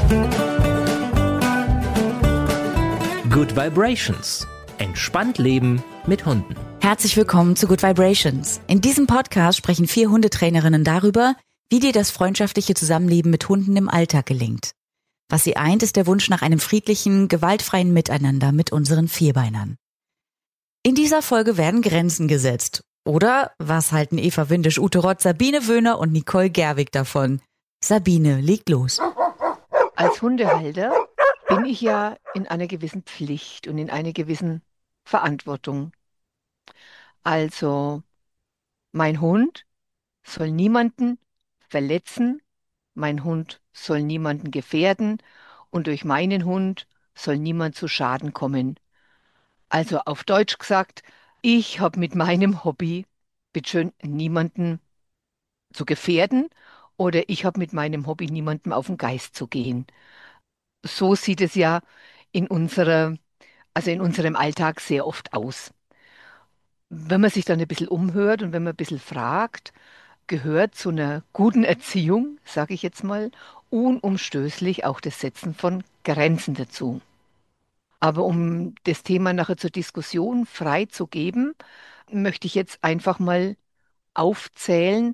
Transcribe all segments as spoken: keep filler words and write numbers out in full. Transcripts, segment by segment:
Good Vibrations. Entspannt leben mit Hunden. Herzlich willkommen zu Good Vibrations. In diesem Podcast sprechen vier Hundetrainerinnen darüber, wie dir das freundschaftliche Zusammenleben mit Hunden im Alltag gelingt. Was sie eint, ist der Wunsch nach einem friedlichen, gewaltfreien Miteinander mit unseren Vierbeinern. In dieser Folge werden Grenzen gesetzt. Oder was halten Eva Windisch, Ute Rott, Sabine Wöhner und Nicole Gerwig davon? Sabine, leg los. Als Hundehalter bin ich ja in einer gewissen Pflicht und in einer gewissen Verantwortung. Also, mein Hund soll niemanden verletzen, mein Hund soll niemanden gefährden und durch meinen Hund soll niemand zu Schaden kommen. Also auf Deutsch gesagt, ich habe mit meinem Hobby, bitteschön, niemanden zu gefährden oder ich habe mit meinem Hobby niemandem auf den Geist zu gehen. So sieht es ja in unserer, also in unserem Alltag sehr oft aus. Wenn man sich dann ein bisschen umhört und wenn man ein bisschen fragt, gehört zu einer guten Erziehung, sage ich jetzt mal, unumstößlich auch das Setzen von Grenzen dazu. Aber um das Thema nachher zur Diskussion freizugeben, möchte ich jetzt einfach mal aufzählen,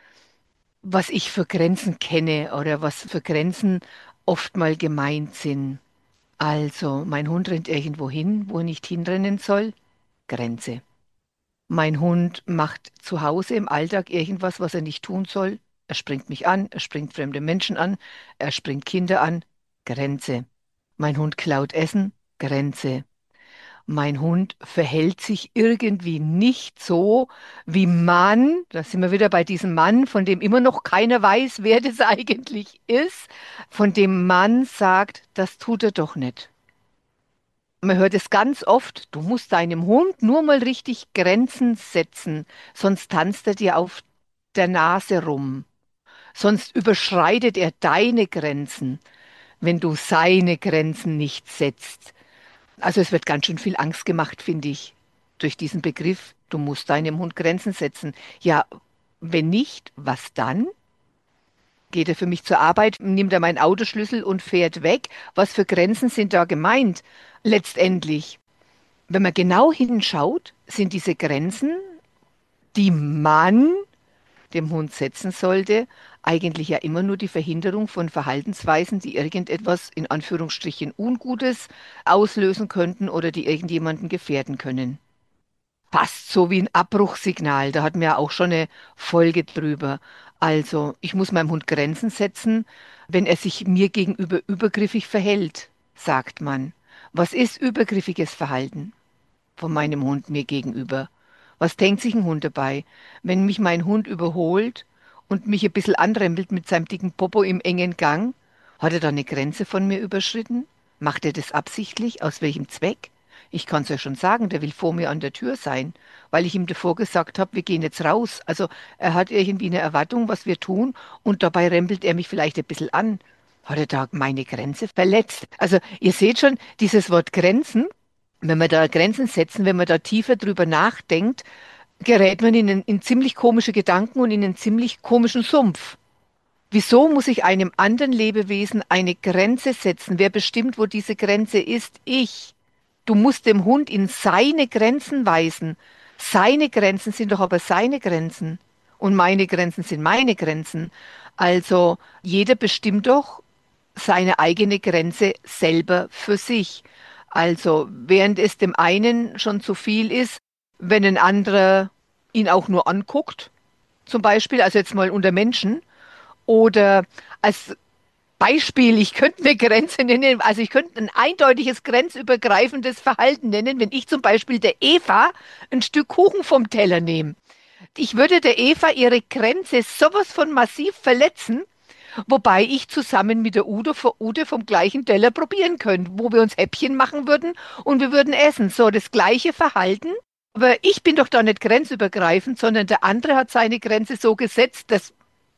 was ich für Grenzen kenne oder was für Grenzen oft mal gemeint sind. Also, mein Hund rennt irgendwo hin, wo er nicht hinrennen soll. Grenze. Mein Hund macht zu Hause im Alltag irgendwas, was er nicht tun soll. Er springt mich an, er springt fremde Menschen an, er springt Kinder an. Grenze. Mein Hund klaut Essen. Grenze. Mein Hund verhält sich irgendwie nicht so, wie man, da sind wir wieder bei diesem Mann, von dem immer noch keiner weiß, wer das eigentlich ist, von dem Mann sagt, das tut er doch nicht. Man hört es ganz oft, du musst deinem Hund nur mal richtig Grenzen setzen, sonst tanzt er dir auf der Nase rum. Sonst überschreitet er deine Grenzen, wenn du seine Grenzen nicht setzt. Also es wird ganz schön viel Angst gemacht, finde ich, durch diesen Begriff, du musst deinem Hund Grenzen setzen. Ja, wenn nicht, was dann? Geht er für mich zur Arbeit, nimmt er meinen Autoschlüssel und fährt weg? Was für Grenzen sind da gemeint? Letztendlich, wenn man genau hinschaut, sind diese Grenzen, die man dem Hund setzen sollte, eigentlich ja immer nur die Verhinderung von Verhaltensweisen, die irgendetwas in Anführungsstrichen Ungutes auslösen könnten oder die irgendjemanden gefährden können. Passt so wie ein Abbruchssignal, da hatten wir ja auch schon eine Folge drüber. Also, ich muss meinem Hund Grenzen setzen, wenn er sich mir gegenüber übergriffig verhält, sagt man. Was ist übergriffiges Verhalten von meinem Hund mir gegenüber? Was denkt sich ein Hund dabei, wenn mich mein Hund überholt und mich ein bisschen anrempelt mit seinem dicken Popo im engen Gang? Hat er da eine Grenze von mir überschritten? Macht er das absichtlich? Aus welchem Zweck? Ich kann es ja schon sagen, der will vor mir an der Tür sein, weil ich ihm davor gesagt habe, wir gehen jetzt raus. Also er hat irgendwie eine Erwartung, was wir tun, und dabei rempelt er mich vielleicht ein bisschen an. Hat er da meine Grenze verletzt? Also ihr seht schon, dieses Wort Grenzen, wenn wir da Grenzen setzen, wenn man da tiefer drüber nachdenkt, gerät man in, einen, in ziemlich komische Gedanken und in einen ziemlich komischen Sumpf. Wieso muss ich einem anderen Lebewesen eine Grenze setzen? Wer bestimmt, wo diese Grenze ist? Ich. Du musst dem Hund in seine Grenzen weisen. Seine Grenzen sind doch aber seine Grenzen. Und meine Grenzen sind meine Grenzen. Also jeder bestimmt doch seine eigene Grenze selber für sich. Also während es dem einen schon zu viel ist, wenn ein anderer ihn auch nur anguckt, zum Beispiel, also jetzt mal unter Menschen, oder als Beispiel, ich könnte eine Grenze nennen, also ich könnte ein eindeutiges grenzübergreifendes Verhalten nennen, wenn ich zum Beispiel der Eva ein Stück Kuchen vom Teller nehme. Ich würde der Eva ihre Grenze sowas von massiv verletzen, wobei ich zusammen mit der Ute, Ute vom gleichen Teller probieren könnte, wo wir uns Häppchen machen würden und wir würden essen. So, das gleiche Verhalten. Aber ich bin doch da nicht grenzübergreifend, sondern der andere hat seine Grenze so gesetzt, dass,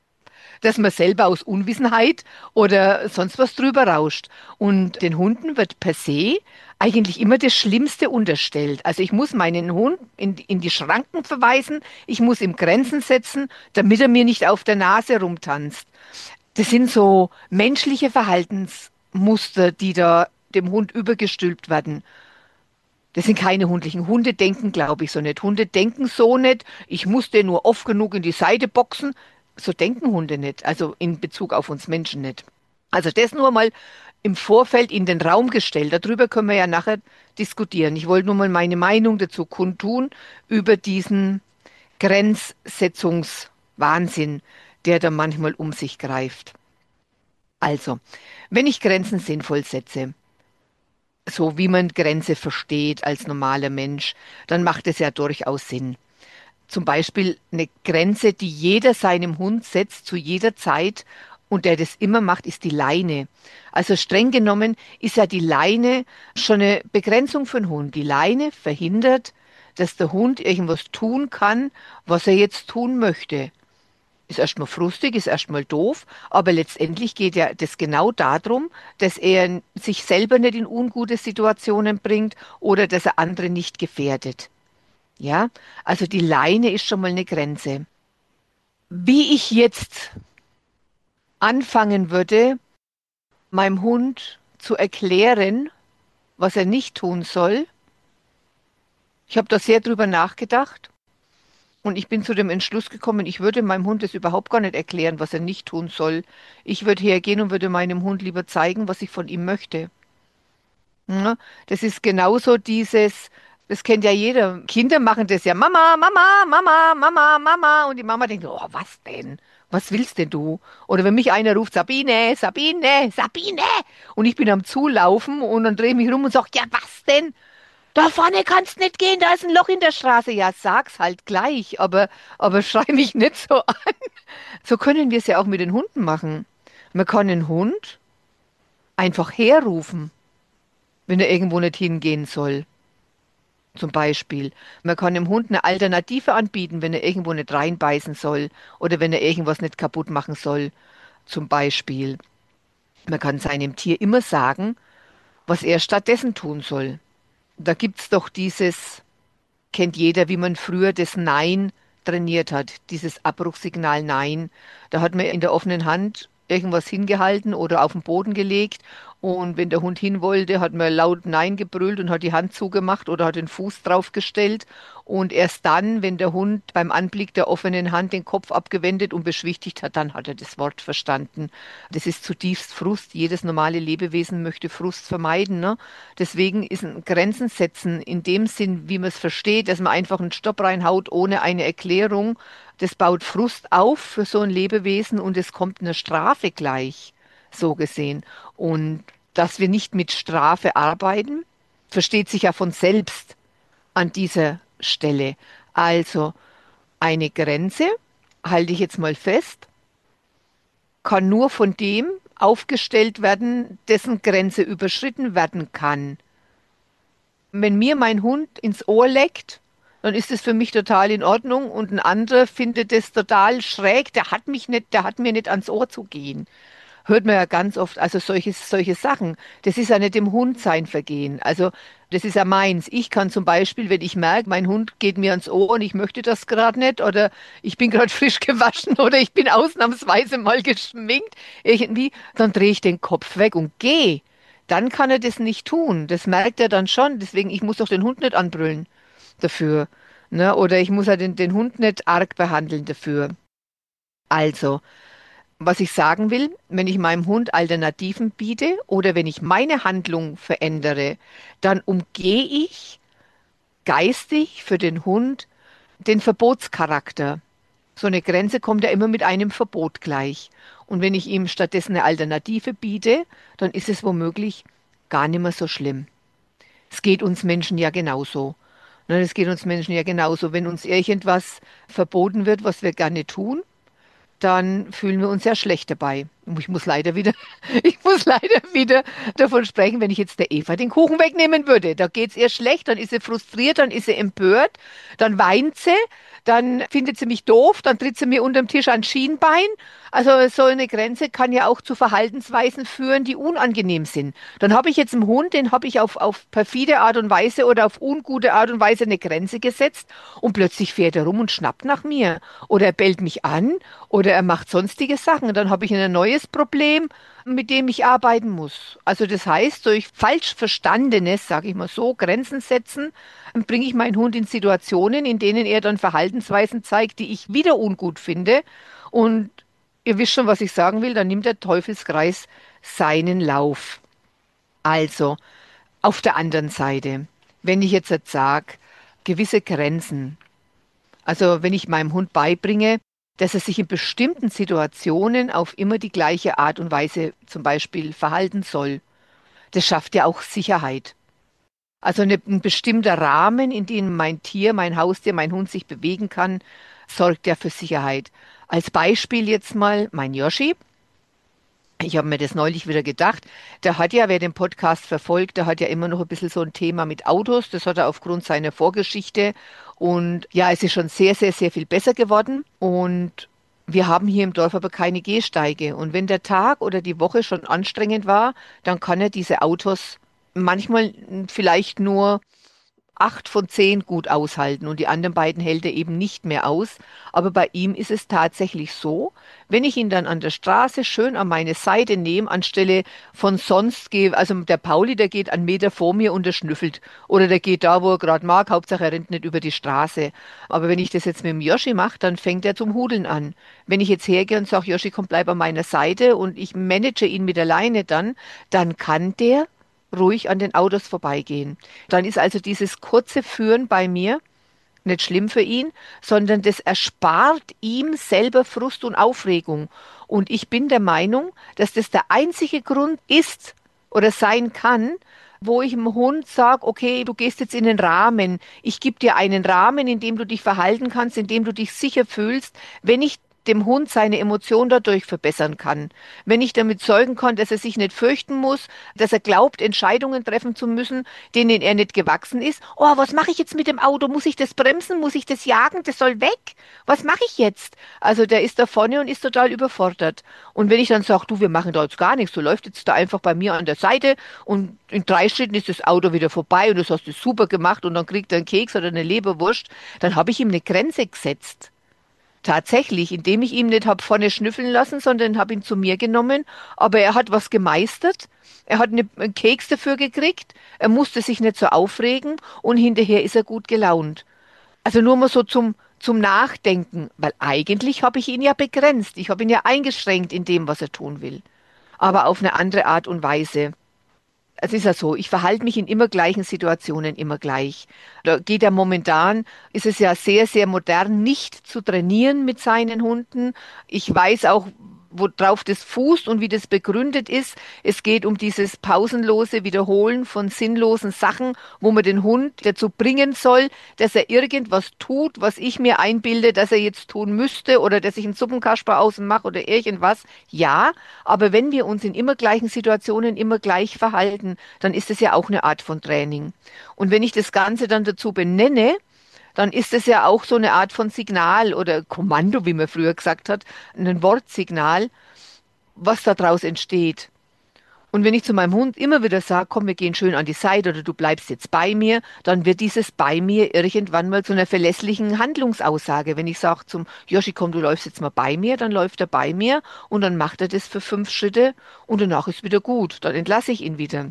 dass man selber aus Unwissenheit oder sonst was drüber rauscht. Und den Hunden wird per se eigentlich immer das Schlimmste unterstellt. Also ich muss meinen Hund in, in die Schranken verweisen, ich muss ihm Grenzen setzen, damit er mir nicht auf der Nase rumtanzt. Das sind so menschliche Verhaltensmuster, die da dem Hund übergestülpt werden. Das sind keine hundlichen. Hunde denken, glaube ich, so nicht. Hunde denken so nicht. Ich muss den nur oft genug in die Seite boxen. So denken Hunde nicht. Also in Bezug auf uns Menschen nicht. Also das nur mal im Vorfeld in den Raum gestellt. Darüber können wir ja nachher diskutieren. Ich wollte nur mal meine Meinung dazu kundtun über diesen Grenzsetzungswahnsinn, der da manchmal um sich greift. Also, wenn ich Grenzen sinnvoll setze, so wie man Grenze versteht als normaler Mensch, dann macht es ja durchaus Sinn. Zum Beispiel eine Grenze, die jeder seinem Hund setzt zu jeder Zeit und der das immer macht, ist die Leine. Also streng genommen ist ja die Leine schon eine Begrenzung für den Hund. Die Leine verhindert, dass der Hund irgendwas tun kann, was er jetzt tun möchte. Ist erstmal frustig, ist erstmal doof, aber letztendlich geht ja das genau darum, dass er sich selber nicht in ungute Situationen bringt oder dass er andere nicht gefährdet. Ja, also die Leine ist schon mal eine Grenze. Wie ich jetzt anfangen würde, meinem Hund zu erklären, was er nicht tun soll, ich habe da sehr drüber nachgedacht. Und ich bin zu dem Entschluss gekommen, ich würde meinem Hund das überhaupt gar nicht erklären, was er nicht tun soll. Ich würde hergehen und würde meinem Hund lieber zeigen, was ich von ihm möchte. Ja, das ist genauso dieses, das kennt ja jeder. Kinder machen das ja, Mama, Mama, Mama, Mama, Mama. Und die Mama denkt, oh, was denn? Was willst denn du? Oder wenn mich einer ruft, Sabine, Sabine, Sabine. Und ich bin am Zulaufen und dann drehe ich mich rum und sage, ja, was denn? Da vorne kannst nicht gehen, da ist ein Loch in der Straße. Ja, sag's halt gleich, aber, aber schrei mich nicht so an. So können wir es ja auch mit den Hunden machen. Man kann einen Hund einfach herrufen, wenn er irgendwo nicht hingehen soll. Zum Beispiel. Man kann dem Hund eine Alternative anbieten, wenn er irgendwo nicht reinbeißen soll oder wenn er irgendwas nicht kaputt machen soll. Zum Beispiel. Man kann seinem Tier immer sagen, was er stattdessen tun soll. Da gibt's doch dieses, kennt jeder, wie man früher das Nein trainiert hat, dieses Abbruchsignal Nein. Da hat man in der offenen Hand irgendwas hingehalten oder auf den Boden gelegt und wenn der Hund hin wollte, hat man laut Nein gebrüllt und hat die Hand zugemacht oder hat den Fuß draufgestellt und erst dann, wenn der Hund beim Anblick der offenen Hand den Kopf abgewendet und beschwichtigt hat, dann hat er das Wort verstanden. Das ist zutiefst Frust. Jedes normale Lebewesen möchte Frust vermeiden, ne? Deswegen ist ein Grenzen setzen in dem Sinn, wie man es versteht, dass man einfach einen Stopp reinhaut ohne eine Erklärung. Das baut Frust auf für so ein Lebewesen und es kommt eine Strafe gleich, so gesehen. Und dass wir nicht mit Strafe arbeiten, versteht sich ja von selbst an dieser Stelle. Also eine Grenze, halte ich jetzt mal fest, kann nur von dem aufgestellt werden, dessen Grenze überschritten werden kann. Wenn mir mein Hund ins Ohr leckt, dann ist es für mich total in Ordnung und ein anderer findet es total schräg, der hat mich nicht, der hat mir nicht ans Ohr zu gehen. Hört man ja ganz oft, also solche, solche Sachen. Das ist ja nicht dem Hund sein Vergehen. Also das ist ja meins. Ich kann zum Beispiel, wenn ich merke, mein Hund geht mir ans Ohr und ich möchte das gerade nicht oder ich bin gerade frisch gewaschen oder ich bin ausnahmsweise mal geschminkt, irgendwie, dann drehe ich den Kopf weg und gehe. Dann kann er das nicht tun. Das merkt er dann schon. Deswegen, ich muss doch den Hund nicht anbrüllen dafür. Ne? Oder ich muss ja den, den Hund nicht arg behandeln dafür. Also, was ich sagen will, wenn ich meinem Hund Alternativen biete oder wenn ich meine Handlung verändere, dann umgehe ich geistig für den Hund den Verbotscharakter. So eine Grenze kommt ja immer mit einem Verbot gleich. Und wenn ich ihm stattdessen eine Alternative biete, dann ist es womöglich gar nicht mehr so schlimm. Es geht uns Menschen ja genauso. Ne, Es geht uns Menschen ja genauso. Wenn uns irgendwas verboten wird, was wir gerne tun, dann fühlen wir uns ja schlecht dabei. Und Ich muss leider wieder, ich muss leider wieder davon sprechen, wenn ich jetzt der Eva den Kuchen wegnehmen würde. Da geht's ihr schlecht, dann ist sie frustriert, dann ist sie empört, dann weint sie, dann findet sie mich doof, dann tritt sie mir unterm Tisch ans Schienbein. Also so eine Grenze kann ja auch zu Verhaltensweisen führen, die unangenehm sind. Dann habe ich jetzt einen Hund, den habe ich auf, auf perfide Art und Weise oder auf ungute Art und Weise eine Grenze gesetzt und plötzlich fährt er rum und schnappt nach mir. Oder er bellt mich an oder er macht sonstige Sachen. Und dann habe ich ein neues Problem, mit dem ich arbeiten muss. Also das heißt, durch falsch verstandenes, sage ich mal so, Grenzen setzen, bringe ich meinen Hund in Situationen, in denen er dann Verhaltensweisen zeigt, die ich wieder ungut finde. Und ihr wisst schon, was ich sagen will, dann nimmt der Teufelskreis seinen Lauf. Also, auf der anderen Seite, wenn ich jetzt sage, gewisse Grenzen, also wenn ich meinem Hund beibringe, dass er sich in bestimmten Situationen auf immer die gleiche Art und Weise zum Beispiel verhalten soll, das schafft ja auch Sicherheit. Also eine, ein bestimmter Rahmen, in dem mein Tier, mein Haustier, mein Hund sich bewegen kann, sorgt ja für Sicherheit. Als Beispiel jetzt mal mein Yoshi. Ich habe mir das neulich wieder gedacht. Der hat ja, wer den Podcast verfolgt, der hat ja immer noch ein bisschen so ein Thema mit Autos. Das hat er aufgrund seiner Vorgeschichte. Und ja, es ist schon sehr, sehr, sehr viel besser geworden. Und wir haben hier im Dorf aber keine Gehsteige. Und wenn der Tag oder die Woche schon anstrengend war, dann kann er diese Autos manchmal vielleicht nur acht von zehn gut aushalten und die anderen beiden hält er eben nicht mehr aus. Aber bei ihm ist es tatsächlich so, wenn ich ihn dann an der Straße schön an meine Seite nehme, anstelle von sonst gehe, also der Pauli, der geht einen Meter vor mir und der schnüffelt. Oder der geht da, wo er gerade mag, Hauptsache er rennt nicht über die Straße. Aber wenn ich das jetzt mit dem Yoshi mache, dann fängt er zum Hudeln an. Wenn ich jetzt hergehe und sage, Yoshi, komm, bleib an meiner Seite und ich manage ihn mit der Leine dann, dann kann der ruhig an den Autos vorbeigehen. Dann ist also dieses kurze Führen bei mir nicht schlimm für ihn, sondern das erspart ihm selber Frust und Aufregung. Und ich bin der Meinung, dass das der einzige Grund ist oder sein kann, wo ich dem Hund sage, okay, du gehst jetzt in den Rahmen. Ich gebe dir einen Rahmen, in dem du dich verhalten kannst, in dem du dich sicher fühlst. Wenn ich dem Hund seine Emotion dadurch verbessern kann. Wenn ich damit zeugen kann, dass er sich nicht fürchten muss, dass er glaubt, Entscheidungen treffen zu müssen, denen er nicht gewachsen ist. Oh, was mache ich jetzt mit dem Auto? Muss ich das bremsen? Muss ich das jagen? Das soll weg. Was mache ich jetzt? Also der ist da vorne und ist total überfordert. Und wenn ich dann sage, du, wir machen da jetzt gar nichts, du läufst jetzt da einfach bei mir an der Seite und in drei Schritten ist das Auto wieder vorbei und das hast du super gemacht und dann kriegt er einen Keks oder eine Leberwurst, dann habe ich ihm eine Grenze gesetzt. Tatsächlich, indem ich ihn nicht hab vorne schnüffeln lassen, sondern habe ihn zu mir genommen. Aber er hat was gemeistert. Er hat eine, einen Keks dafür gekriegt. Er musste sich nicht so aufregen und hinterher ist er gut gelaunt. Also nur mal so zum, zum Nachdenken, weil eigentlich habe ich ihn ja begrenzt. Ich habe ihn ja eingeschränkt in dem, was er tun will. Aber auf eine andere Art und Weise. Es ist ja so, ich verhalte mich in immer gleichen Situationen immer gleich. Da geht ja momentan, ist es ja sehr, sehr modern, nicht zu trainieren mit seinen Hunden. Ich weiß auch, worauf das fußt und wie das begründet ist. Es geht um dieses pausenlose Wiederholen von sinnlosen Sachen, wo man den Hund dazu bringen soll, dass er irgendwas tut, was ich mir einbilde, dass er jetzt tun müsste oder dass ich einen Suppenkasper außen mache oder irgendwas. Ja, aber wenn wir uns in immer gleichen Situationen immer gleich verhalten, dann ist es ja auch eine Art von Training. Und wenn ich das Ganze dann dazu benenne, dann ist es ja auch so eine Art von Signal oder Kommando, wie man früher gesagt hat, ein Wortsignal, was daraus entsteht. Und wenn ich zu meinem Hund immer wieder sage, komm, wir gehen schön an die Seite oder du bleibst jetzt bei mir, dann wird dieses bei mir irgendwann mal zu einer verlässlichen Handlungsaussage. Wenn ich sage zum Yoshi, komm, du läufst jetzt mal bei mir, dann läuft er bei mir und dann macht er das für fünf Schritte und danach ist wieder gut. Dann entlasse ich ihn wieder.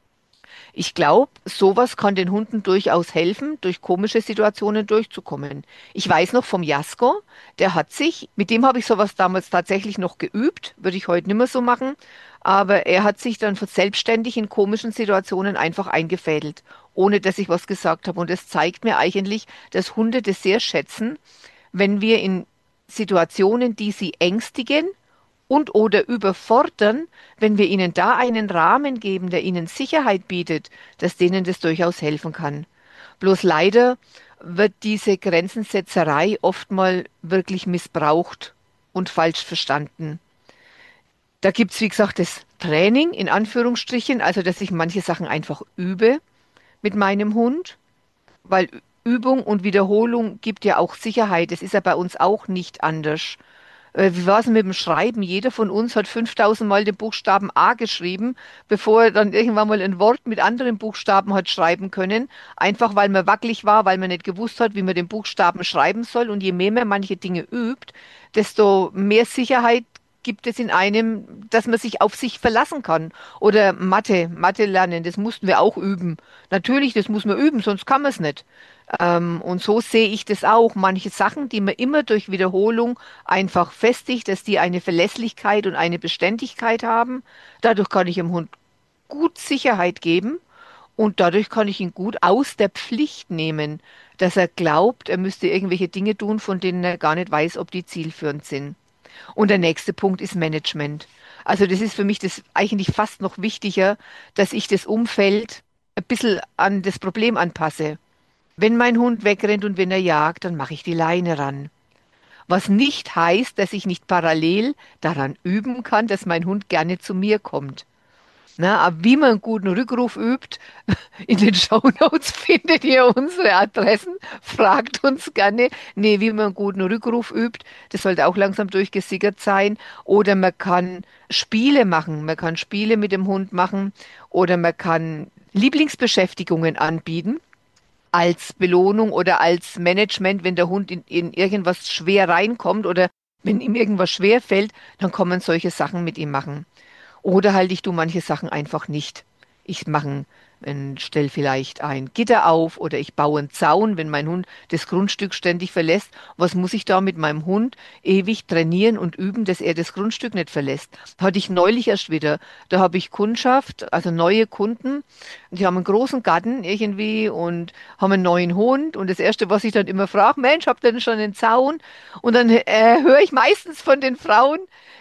Ich glaube, sowas kann den Hunden durchaus helfen, durch komische Situationen durchzukommen. Ich weiß noch vom Jasko, der hat sich, mit dem habe ich sowas damals tatsächlich noch geübt, würde ich heute nicht mehr so machen, aber er hat sich dann selbstständig in komischen Situationen einfach eingefädelt, ohne dass ich was gesagt habe. Und es zeigt mir eigentlich, dass Hunde das sehr schätzen, wenn wir in Situationen, die sie ängstigen, und oder überfordern, wenn wir ihnen da einen Rahmen geben, der ihnen Sicherheit bietet, dass denen das durchaus helfen kann. Bloß leider wird diese Grenzensetzerei oftmal wirklich missbraucht und falsch verstanden. Da gibt's wie gesagt, das Training in Anführungsstrichen, also dass ich manche Sachen einfach übe mit meinem Hund, weil Übung und Wiederholung gibt ja auch Sicherheit. Das ist ja bei uns auch nicht anders. Äh, wie war es mit dem Schreiben? Jeder von uns hat fünftausend Mal den Buchstaben A geschrieben, bevor er dann irgendwann mal ein Wort mit anderen Buchstaben hat schreiben können. Einfach weil man wackelig war, weil man nicht gewusst hat, wie man den Buchstaben schreiben soll. Und je mehr man manche Dinge übt, desto mehr Sicherheit gibt es in einem, dass man sich auf sich verlassen kann. Oder Mathe, Mathe lernen, das mussten wir auch üben. Natürlich, das muss man üben, sonst kann man es nicht. Ähm, und so sehe ich das auch. Manche Sachen, die man immer durch Wiederholung einfach festigt, dass die eine Verlässlichkeit und eine Beständigkeit haben. Dadurch kann ich dem Hund gut Sicherheit geben und dadurch kann ich ihn gut aus der Pflicht nehmen, dass er glaubt, er müsste irgendwelche Dinge tun, von denen er gar nicht weiß, ob die zielführend sind. Und der nächste Punkt ist Management. Also das ist für mich das eigentlich fast noch wichtiger, dass ich das Umfeld ein bisschen an das Problem anpasse. Wenn mein Hund wegrennt und wenn er jagt, dann mache ich die Leine ran. Was nicht heißt, dass ich nicht parallel daran üben kann, dass mein Hund gerne zu mir kommt. Na, aber wie man einen guten Rückruf übt, in den Shownotes findet ihr unsere Adressen. Fragt uns gerne. Nee, wie man einen guten Rückruf übt, das sollte auch langsam durchgesickert sein. Oder man kann Spiele machen. Man kann Spiele mit dem Hund machen. Oder man kann Lieblingsbeschäftigungen anbieten als Belohnung oder als Management, wenn der Hund in, in irgendwas schwer reinkommt oder wenn ihm irgendwas schwer fällt, dann kann man solche Sachen mit ihm machen. Oder halt ich tue manche Sachen einfach nicht. Ich mache, stelle vielleicht ein Gitter auf oder ich baue einen Zaun, wenn mein Hund das Grundstück ständig verlässt. Was muss ich da mit meinem Hund ewig trainieren und üben, dass er das Grundstück nicht verlässt? Hatte ich neulich erst wieder. Da habe ich Kundschaft, also neue Kunden. Die haben einen großen Garten irgendwie und haben einen neuen Hund. Und das Erste, was ich dann immer frage, Mensch, habt ihr denn schon einen Zaun? Und dann äh, höre ich meistens von den Frauen,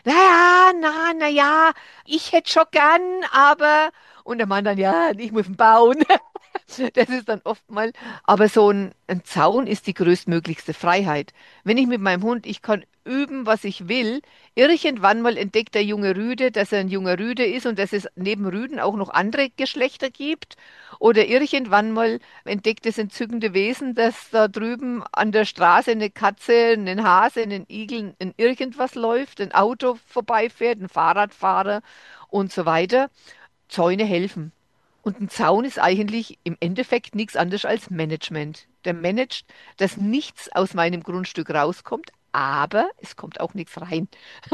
naja, na, na ja, ich hätte schon gern, aber, und der Mann dann, ja, ich muss ihn bauen. Das ist dann oft mal, aber so ein, ein Zaun ist die größtmöglichste Freiheit. Wenn ich mit meinem Hund, ich kann üben, was ich will, irgendwann mal entdeckt der junge Rüde, dass er ein junger Rüde ist und dass es neben Rüden auch noch andere Geschlechter gibt. Oder irgendwann mal entdeckt das entzückende Wesen, dass da drüben an der Straße eine Katze, einen Hase, einen Igel, ein irgendwas läuft, ein Auto vorbeifährt, ein Fahrradfahrer und so weiter. Zäune helfen. Und ein Zaun ist eigentlich im Endeffekt nichts anderes als Management. Der managt, dass nichts aus meinem Grundstück rauskommt, aber es kommt auch nichts rein.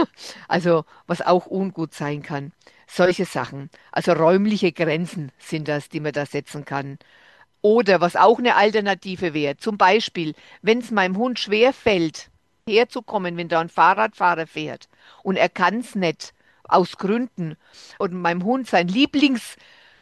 Also, was auch ungut sein kann. Solche Sachen. Also räumliche Grenzen sind das, die man da setzen kann. Oder was auch eine Alternative wäre, zum Beispiel, wenn es meinem Hund schwer fällt, herzukommen, wenn da ein Fahrradfahrer fährt und er kann es nicht, aus Gründen, und meinem Hund sein Lieblingstrick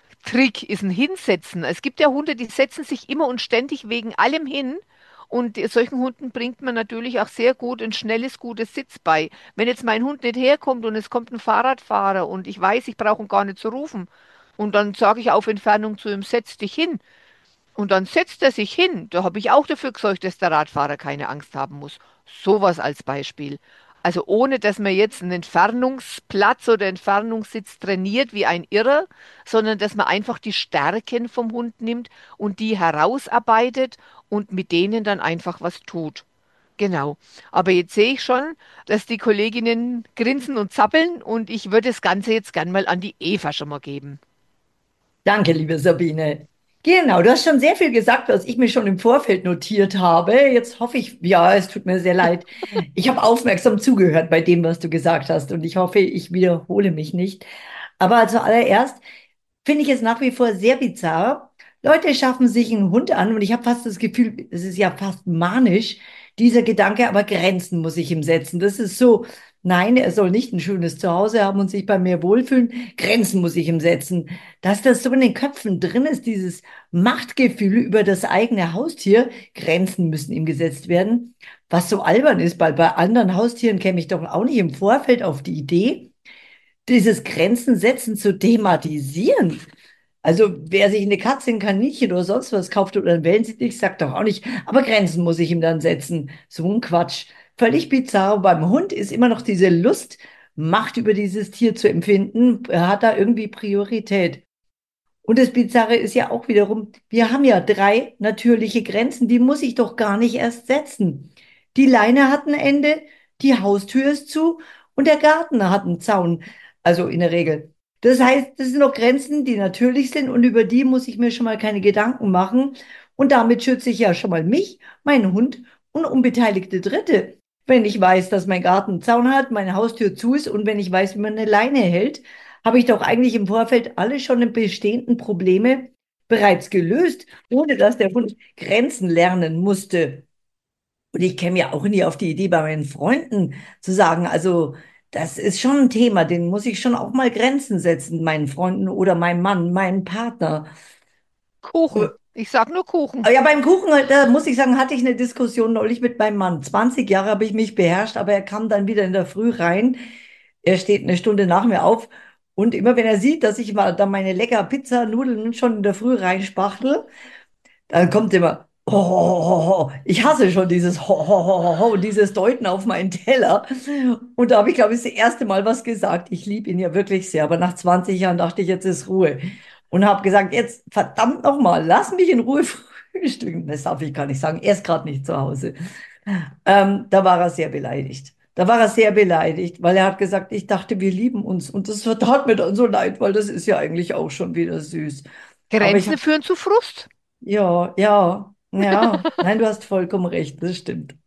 ist ein Hinsetzen. Es gibt ja Hunde, die setzen sich immer und ständig wegen allem hin. Und solchen Hunden bringt man natürlich auch sehr gut ein schnelles, gutes Sitz bei. Wenn jetzt mein Hund nicht herkommt und es kommt ein Fahrradfahrer und ich weiß, ich brauche ihn gar nicht zu rufen, und dann sage ich auf Entfernung zu ihm, setz dich hin. Und dann setzt er sich hin. Da habe ich auch dafür gesorgt, dass der Radfahrer keine Angst haben muss. Sowas als Beispiel. Also ohne, dass man jetzt einen Entfernungsplatz oder Entfernungssitz trainiert wie ein Irrer, sondern dass man einfach die Stärken vom Hund nimmt und die herausarbeitet und mit denen dann einfach was tut. Genau. Aber jetzt sehe ich schon, dass die Kolleginnen grinsen und zappeln und ich würde das Ganze jetzt gern mal an die Eva schon mal geben. Danke, liebe Sabine. Genau, du hast schon sehr viel gesagt, was ich mir schon im Vorfeld notiert habe. Jetzt hoffe ich, ja, es tut mir sehr leid. Ich habe aufmerksam zugehört bei dem, was du gesagt hast und ich hoffe, ich wiederhole mich nicht. Aber zuallererst finde ich es nach wie vor sehr bizarr. Leute schaffen sich einen Hund an und ich habe fast das Gefühl, es ist ja fast manisch, dieser Gedanke, aber Grenzen muss ich ihm setzen. Das ist so, nein, er soll nicht ein schönes Zuhause haben und sich bei mir wohlfühlen. Grenzen muss ich ihm setzen. Dass das so in den Köpfen drin ist, dieses Machtgefühl über das eigene Haustier, Grenzen müssen ihm gesetzt werden. Was so albern ist, weil bei anderen Haustieren käme ich doch auch nicht im Vorfeld auf die Idee, dieses Grenzen setzen zu thematisieren. Also wer sich eine Katze, ein Kaninchen oder sonst was kauft oder einen Wellensittich, sagt doch auch nicht, aber Grenzen muss ich ihm dann setzen. So ein Quatsch. Völlig bizarr. Beim Hund ist immer noch diese Lust, Macht über dieses Tier zu empfinden. Er hat da irgendwie Priorität. Und das Bizarre ist ja auch wiederum, wir haben ja drei natürliche Grenzen, die muss ich doch gar nicht erst setzen. Die Leine hat ein Ende, die Haustür ist zu und der Garten hat einen Zaun, also in der Regel. Das heißt, das sind noch Grenzen, die natürlich sind und über die muss ich mir schon mal keine Gedanken machen. Und damit schütze ich ja schon mal mich, meinen Hund und unbeteiligte Dritte. Wenn ich weiß, dass mein Garten einen Zaun hat, meine Haustür zu ist und wenn ich weiß, wie man eine Leine hält, habe ich doch eigentlich im Vorfeld alle schon die bestehenden Probleme bereits gelöst, ohne dass der Hund Grenzen lernen musste. Und ich käme ja auch nie auf die Idee, bei meinen Freunden zu sagen, also das ist schon ein Thema, den muss ich schon auch mal Grenzen setzen, meinen Freunden oder meinem Mann, meinem Partner. Kuchen. Ich sag nur Kuchen. Aber ja, beim Kuchen, da muss ich sagen, hatte ich eine Diskussion neulich mit meinem Mann. zwanzig Jahre habe ich mich beherrscht, aber er kam dann wieder in der Früh rein. Er steht eine Stunde nach mir auf und immer wenn er sieht, dass ich mal da meine lecker Pizza, Nudeln schon in der Früh reinspachtel, dann kommt immer, ho, ho, ho, ho. Ich hasse schon dieses ho, ho, ho, ho, ho, und dieses Deuten auf meinen Teller. Und da habe ich, glaube ich, das erste Mal was gesagt. Ich liebe ihn ja wirklich sehr, aber nach zwanzig Jahren dachte ich, jetzt ist Ruhe. Und habe gesagt, jetzt verdammt nochmal, lass mich in Ruhe frühstücken. Das darf ich gar nicht sagen, er ist gerade nicht zu Hause. Ähm, da war er sehr beleidigt. Da war er sehr beleidigt, weil er hat gesagt, ich dachte, wir lieben uns. Und das tat mir dann so leid, weil das ist ja eigentlich auch schon wieder süß. Aber ich Grenzen habe führen zu Frust. ja, ja, ja. Nein, du hast vollkommen recht, das stimmt.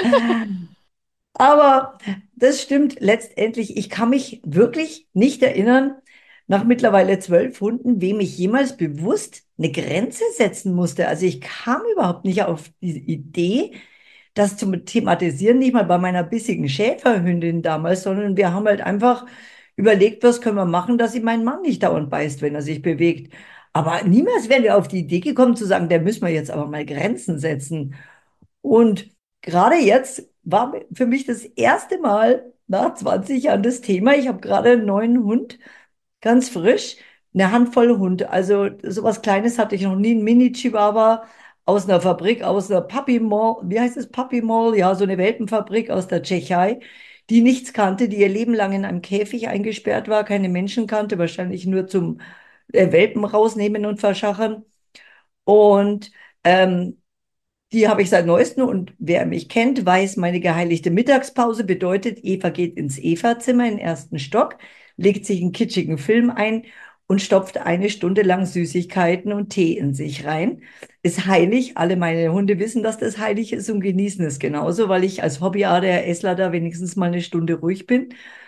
Aber das stimmt letztendlich. Ich kann mich wirklich nicht erinnern, nach mittlerweile zwölf Hunden, wem ich jemals bewusst eine Grenze setzen musste. Also ich kam überhaupt nicht auf die Idee, das zu thematisieren, nicht mal bei meiner bissigen Schäferhündin damals, sondern wir haben halt einfach überlegt, was können wir machen, dass sie meinen Mann nicht dauernd beißt, wenn er sich bewegt. Aber niemals wären wir auf die Idee gekommen zu sagen, der müssen wir jetzt aber mal Grenzen setzen. Und gerade jetzt war für mich das erste Mal nach zwanzig Jahren das Thema. Ich habe gerade einen neuen Hund, ganz frisch, eine Handvoll Hund. Also sowas Kleines hatte ich noch nie, ein Mini-Chihuahua aus einer Fabrik, aus einer Puppy Mall, wie heißt es, Puppy Mall? Ja, so eine Welpenfabrik aus der Tschechei, die nichts kannte, die ihr Leben lang in einem Käfig eingesperrt war, keine Menschen kannte, wahrscheinlich nur zum äh, Welpen rausnehmen und verschachern. Und ähm, die habe ich seit neuestem und wer mich kennt, weiß, meine geheiligte Mittagspause bedeutet, Eva geht ins Eva-Zimmer im ersten Stock, legt sich einen kitschigen Film ein und stopft eine Stunde lang Süßigkeiten und Tee in sich rein. Ist heilig. Alle meine Hunde wissen, dass das heilig ist und genießen es genauso, weil ich als Hobbyadler, Essler da wenigstens mal eine Stunde ruhig bin.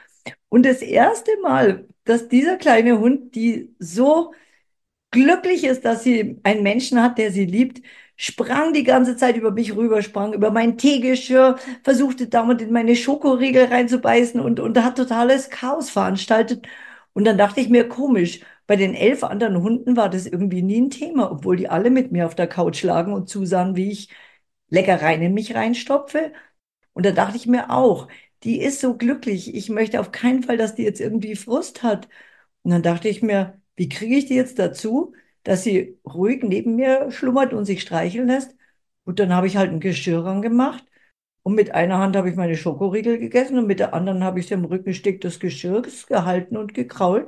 Und das erste Mal, dass dieser kleine Hund, die so glücklich ist, dass sie einen Menschen hat, der sie liebt, sprang die ganze Zeit über mich rüber, sprang über mein Teegeschirr, versuchte damit in meine Schokoriegel reinzubeißen und, und hat totales Chaos veranstaltet. Und dann dachte ich mir, komisch, bei den elf anderen Hunden war das irgendwie nie ein Thema, obwohl die alle mit mir auf der Couch lagen und zusahen, wie ich Leckereien in mich reinstopfe. Und da dachte ich mir auch, die ist so glücklich. Ich möchte auf keinen Fall, dass die jetzt irgendwie Frust hat. Und dann dachte ich mir, wie kriege ich die jetzt dazu, dass sie ruhig neben mir schlummert und sich streicheln lässt? Und dann habe ich halt ein Geschirr angemacht und mit einer Hand habe ich meine Schokoriegel gegessen und mit der anderen habe ich sie am Rückenstück des Geschirrs gehalten und gekrault.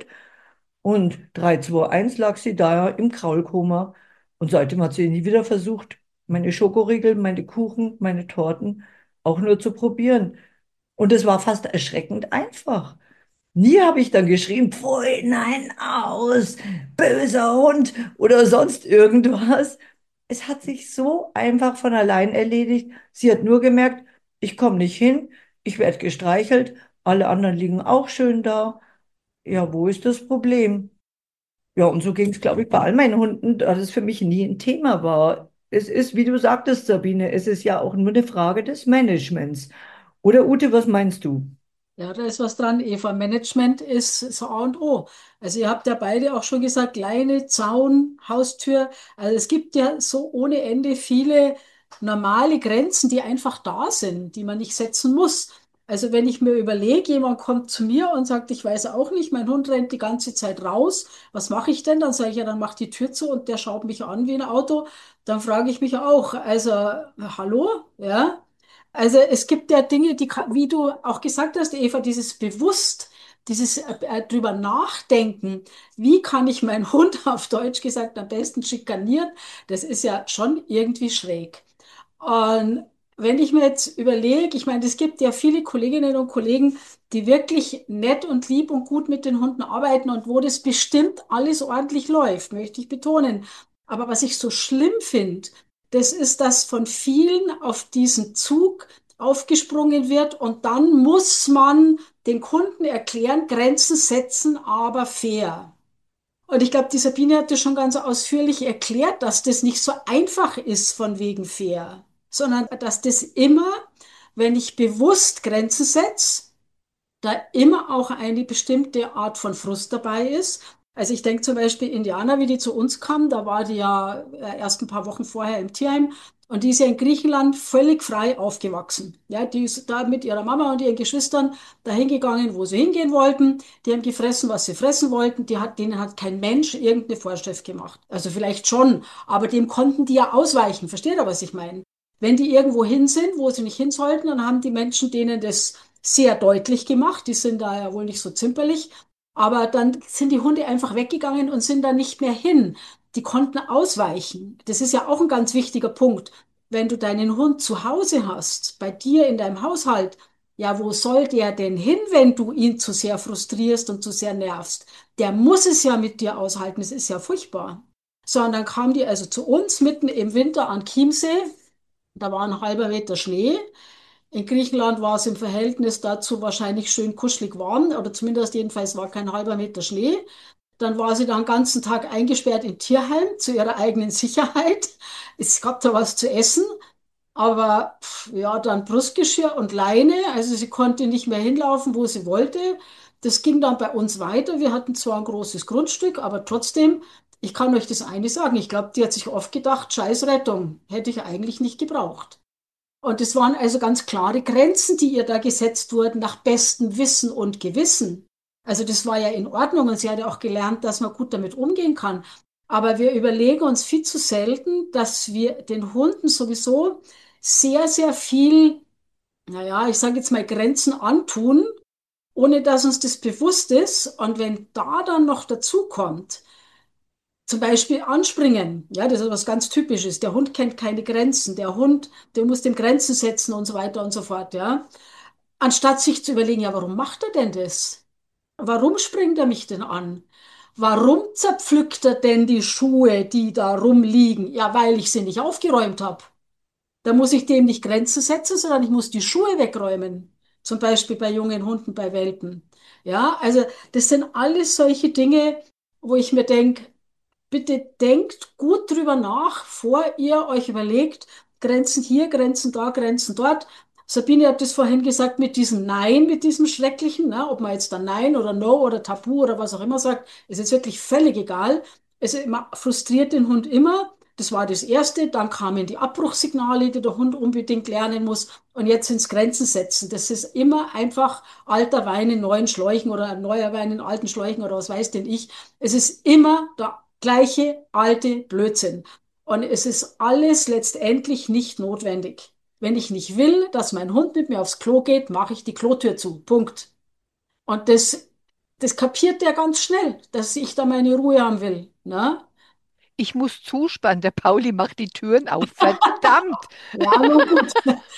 Und drei, zwei, eins lag sie da im Kraulkoma. Und seitdem hat sie nie wieder versucht, meine Schokoriegel, meine Kuchen, meine Torten auch nur zu probieren. Und es war fast erschreckend einfach. Nie habe ich dann geschrien, pfui, nein, aus, böser Hund oder sonst irgendwas. Es hat sich so einfach von allein erledigt. Sie hat nur gemerkt, ich komme nicht hin, ich werde gestreichelt, alle anderen liegen auch schön da. Ja, wo ist das Problem? Ja, und so ging es, glaube ich, bei all meinen Hunden, da das für mich nie ein Thema war. Es ist, wie du sagtest, Sabine, es ist ja auch nur eine Frage des Managements. Oder Ute, was meinst du? Ja, da ist was dran, Eva. Management ist das A und O. Also ihr habt ja beide auch schon gesagt, Leine, Zaun, Haustür. Also es gibt ja so ohne Ende viele normale Grenzen, die einfach da sind, die man nicht setzen muss. Also wenn ich mir überlege, jemand kommt zu mir und sagt, ich weiß auch nicht, mein Hund rennt die ganze Zeit raus, was mache ich denn? Dann sage ich ja, dann mach die Tür zu und der schaut mich an wie ein Auto. Dann frage ich mich auch, also hallo, ja. Also es gibt ja Dinge, die, ka- wie du auch gesagt hast, Eva, dieses Bewusst, dieses äh, äh, drüber nachdenken, wie kann ich meinen Hund auf Deutsch gesagt am besten schikanieren, das ist ja schon irgendwie schräg. Und wenn ich mir jetzt überlege, ich meine, es gibt ja viele Kolleginnen und Kollegen, die wirklich nett und lieb und gut mit den Hunden arbeiten und wo das bestimmt alles ordentlich läuft, möchte ich betonen. Aber was ich so schlimm finde, das ist, dass von vielen auf diesen Zug aufgesprungen wird und dann muss man den Kunden erklären, Grenzen setzen, aber fair. Und ich glaube, die Sabine hat das schon ganz ausführlich erklärt, dass das nicht so einfach ist von wegen fair, sondern dass das immer, wenn ich bewusst Grenzen setze, da immer auch eine bestimmte Art von Frust dabei ist. Also ich denke zum Beispiel Indianer, wie die zu uns kam, da war die ja äh, erst ein paar Wochen vorher im Tierheim und die ist ja in Griechenland völlig frei aufgewachsen. Ja, die ist da mit ihrer Mama und ihren Geschwistern dahin gegangen, wo sie hingehen wollten. Die haben gefressen, was sie fressen wollten. Die hat, denen hat kein Mensch irgendeine Vorschrift gemacht. Also vielleicht schon, aber dem konnten die ja ausweichen. Versteht ihr, was ich meine? Wenn die irgendwo hin sind, wo sie nicht hin sollten, dann haben die Menschen denen das sehr deutlich gemacht. Die sind da ja wohl nicht so zimperlich. Aber dann sind die Hunde einfach weggegangen und sind da nicht mehr hin. Die konnten ausweichen. Das ist ja auch ein ganz wichtiger Punkt. Wenn du deinen Hund zu Hause hast, bei dir in deinem Haushalt, ja, wo soll der denn hin, wenn du ihn zu sehr frustrierst und zu sehr nervst? Der muss es ja mit dir aushalten. Es ist ja furchtbar. So, und dann kam die also zu uns mitten im Winter an Chiemsee. Da war ein halber Meter Schnee. In Griechenland war es im Verhältnis dazu wahrscheinlich schön kuschelig warm, oder zumindest jedenfalls war kein halber Meter Schnee. Dann war sie da den ganzen Tag eingesperrt im Tierheim zu ihrer eigenen Sicherheit. Es gab da was zu essen, aber pff, ja, dann Brustgeschirr und Leine. Also sie konnte nicht mehr hinlaufen, wo sie wollte. Das ging dann bei uns weiter. Wir hatten zwar ein großes Grundstück, aber trotzdem, ich kann euch das eine sagen. Ich glaube, die hat sich oft gedacht, Scheiß Rettung, hätte ich eigentlich nicht gebraucht. Und es waren also ganz klare Grenzen, die ihr da gesetzt wurden, nach bestem Wissen und Gewissen. Also das war ja in Ordnung und sie hat ja auch gelernt, dass man gut damit umgehen kann. Aber wir überlegen uns viel zu selten, dass wir den Hunden sowieso sehr, sehr viel, naja, ich sage jetzt mal Grenzen antun, ohne dass uns das bewusst ist. Und wenn da dann noch dazu kommt, zum Beispiel anspringen, ja, das ist was ganz Typisches. Der Hund kennt keine Grenzen. Der Hund, der muss dem Grenzen setzen und so weiter und so fort, ja. Anstatt sich zu überlegen, ja, warum macht er denn das? Warum springt er mich denn an? Warum zerpflückt er denn die Schuhe, die da rumliegen? Ja, weil ich sie nicht aufgeräumt habe. Da muss ich dem nicht Grenzen setzen, sondern ich muss die Schuhe wegräumen. Zum Beispiel bei jungen Hunden, bei Welpen. Ja, also das sind alles solche Dinge, wo ich mir denke, bitte denkt gut drüber nach, vor ihr euch überlegt, Grenzen hier, Grenzen da, Grenzen dort. Sabine hat das vorhin gesagt mit diesem Nein, mit diesem Schrecklichen, ne? Ob man jetzt dann Nein oder No oder Tabu oder was auch immer sagt, ist jetzt wirklich völlig egal. Es ist immer, frustriert den Hund immer. Das war das Erste. Dann kamen die Abbruchssignale, die der Hund unbedingt lernen muss. Und jetzt ins Grenzen setzen. Das ist immer einfach alter Wein in neuen Schläuchen oder neuer Wein in alten Schläuchen oder was weiß denn ich. Es ist immer der gleiche alte Blödsinn. Und es ist alles letztendlich nicht notwendig. Wenn ich nicht will, dass mein Hund mit mir aufs Klo geht, mache ich die Klotür zu. Punkt. Und das, das kapiert der ganz schnell, dass ich da meine Ruhe haben will. Ne? Ich muss zuspannen, der Pauli macht die Türen auf. Verdammt, Ja, nun gut.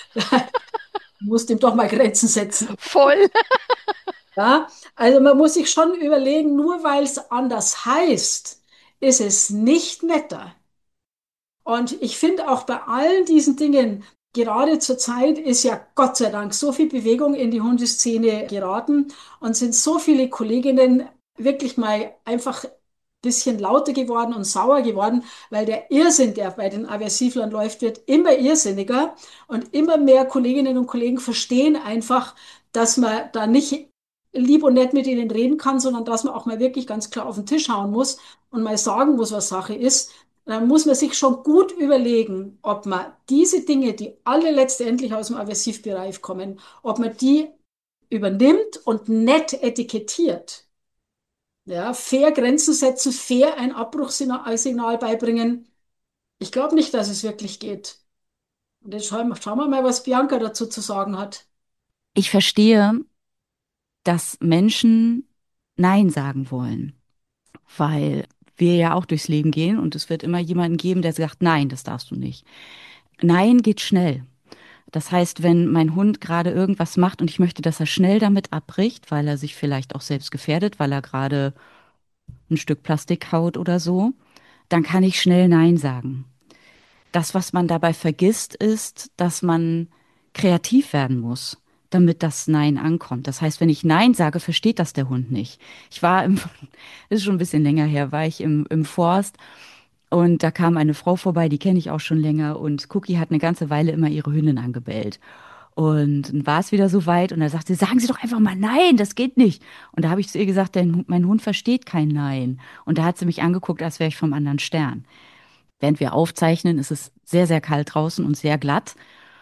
Du musst ihm doch mal Grenzen setzen. voll. Ja? Also man muss sich schon überlegen, nur weil es anders heißt, ist es nicht netter. Und ich finde auch bei allen diesen Dingen, gerade zur Zeit ist ja Gott sei Dank so viel Bewegung in die Hundeszene geraten und sind so viele Kolleginnen wirklich mal einfach ein bisschen lauter geworden und sauer geworden, weil der Irrsinn, der bei den Aversivlern läuft, wird immer irrsinniger und immer mehr Kolleginnen und Kollegen verstehen einfach, dass man da nicht lieb und nett mit ihnen reden kann, sondern dass man auch mal wirklich ganz klar auf den Tisch hauen muss und mal sagen muss, was Sache ist. Dann muss man sich schon gut überlegen, ob man diese Dinge, die alle letztendlich aus dem Aversivbereich kommen, ob man die übernimmt und nett etikettiert. Ja, fair Grenzen setzen, fair ein Abbruchssignal Signal beibringen. Ich glaube nicht, dass es wirklich geht. Und jetzt schauen, schauen wir mal, was Bianca dazu zu sagen hat. Ich verstehe, dass Menschen Nein sagen wollen, weil wir ja auch durchs Leben gehen und es wird immer jemanden geben, der sagt, nein, das darfst du nicht. Nein geht schnell. Das heißt, wenn mein Hund gerade irgendwas macht und ich möchte, dass er schnell damit abbricht, weil er sich vielleicht auch selbst gefährdet, weil er gerade ein Stück Plastik kaut oder so, dann kann ich schnell Nein sagen. Das, was man dabei vergisst, ist, dass man kreativ werden muss, damit das Nein ankommt. Das heißt, wenn ich Nein sage, versteht das der Hund nicht. Ich war im, das ist schon ein bisschen länger her, war ich im, im Forst und da kam eine Frau vorbei, die kenne ich auch schon länger und Cookie hat eine ganze Weile immer ihre Hündin angebellt. Und dann war es wieder so weit und er sagte, sagen Sie doch einfach mal nein, das geht nicht. Und da habe ich zu ihr gesagt, denn mein Hund versteht kein Nein. Und da hat sie mich angeguckt, als wäre ich vom anderen Stern. Während wir aufzeichnen, ist es sehr, sehr kalt draußen und sehr glatt.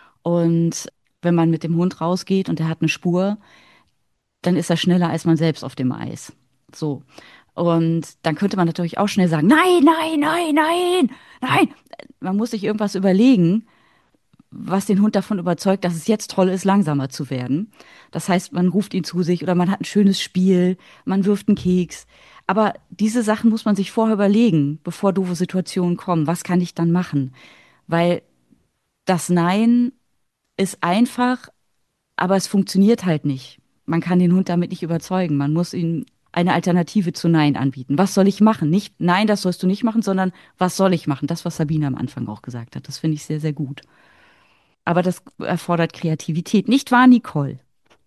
Und wenn man mit dem Hund rausgeht und er hat eine Spur, dann ist er schneller als man selbst auf dem Eis. So. Und dann könnte man natürlich auch schnell sagen, nein, nein, nein, nein, nein. Man muss sich irgendwas überlegen, was den Hund davon überzeugt, dass es jetzt toll ist, langsamer zu werden. Das heißt, man ruft ihn zu sich oder man hat ein schönes Spiel, man wirft einen Keks. Aber diese Sachen muss man sich vorher überlegen, bevor doofe Situationen kommen. Was kann ich dann machen? Weil das Nein ist einfach, aber es funktioniert halt nicht. Man kann den Hund damit nicht überzeugen. Man muss ihm eine Alternative zu Nein anbieten. Was soll ich machen? Nicht Nein, das sollst du nicht machen, sondern was soll ich machen? Das, was Sabine am Anfang auch gesagt hat. Das finde ich sehr, sehr gut. Aber das erfordert Kreativität. Nicht wahr, Nicole?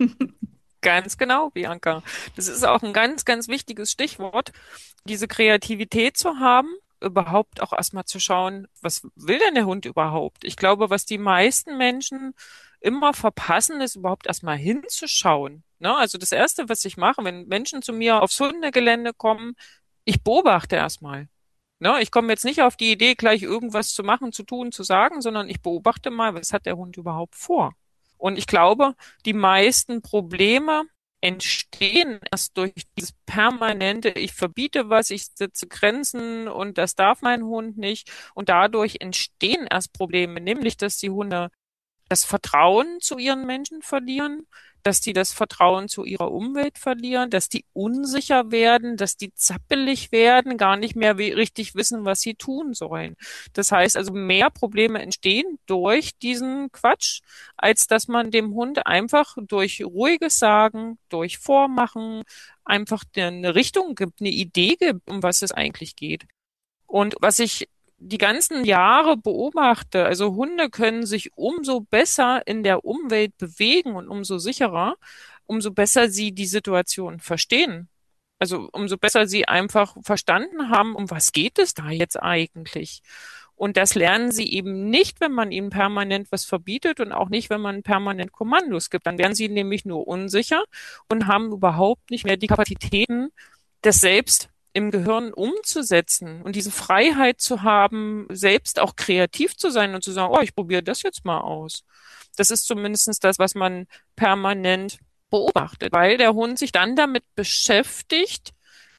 Ganz genau, Bianca. Das ist auch ein ganz, ganz wichtiges Stichwort, diese Kreativität zu haben, überhaupt auch erstmal zu schauen, was will denn der Hund überhaupt? Ich glaube, was die meisten Menschen immer verpassen, ist überhaupt erstmal hinzuschauen. Ne? Also das Erste, was ich mache, wenn Menschen zu mir aufs Hundegelände kommen, ich beobachte erstmal. Ne? Ich komme jetzt nicht auf die Idee, gleich irgendwas zu machen, zu tun, zu sagen, sondern ich beobachte mal, was hat der Hund überhaupt vor? Und ich glaube, die meisten Probleme entstehen erst durch dieses permanente, ich verbiete was, ich setze Grenzen und das darf mein Hund nicht. Und dadurch entstehen erst Probleme, nämlich dass die Hunde das Vertrauen zu ihren Menschen verlieren, dass die das Vertrauen zu ihrer Umwelt verlieren, dass die unsicher werden, dass die zappelig werden, gar nicht mehr richtig wissen, was sie tun sollen. Das heißt also, mehr Probleme entstehen durch diesen Quatsch, als dass man dem Hund einfach durch ruhiges Sagen, durch Vormachen einfach eine Richtung gibt, eine Idee gibt, um was es eigentlich geht. Und was ich die ganzen Jahre beobachte, also Hunde können sich umso besser in der Umwelt bewegen und umso sicherer, umso besser sie die Situation verstehen. Also umso besser sie einfach verstanden haben, um was geht es da jetzt eigentlich? Und das lernen sie eben nicht, wenn man ihnen permanent was verbietet und auch nicht, wenn man permanent Kommandos gibt. Dann werden sie nämlich nur unsicher und haben überhaupt nicht mehr die Kapazitäten, das selbst im Gehirn umzusetzen und diese Freiheit zu haben, selbst auch kreativ zu sein und zu sagen, oh, ich probiere das jetzt mal aus. Das ist zumindest das, was man permanent beobachtet, weil der Hund sich dann damit beschäftigt,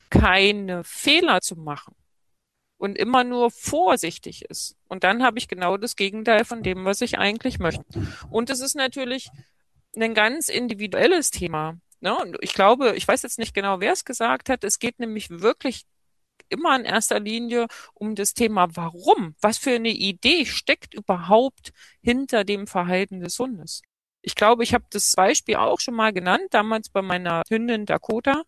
keine Fehler zu machen und immer nur vorsichtig ist. Und dann habe ich genau das Gegenteil von dem, was ich eigentlich möchte. Und es ist natürlich ein ganz individuelles Thema. Ne? Und ich glaube, ich weiß jetzt nicht genau, wer es gesagt hat, es geht nämlich wirklich immer in erster Linie um das Thema Warum. Was für eine Idee steckt überhaupt hinter dem Verhalten des Hundes? Ich glaube, ich habe das Beispiel auch schon mal genannt, damals bei meiner Hündin Dakota.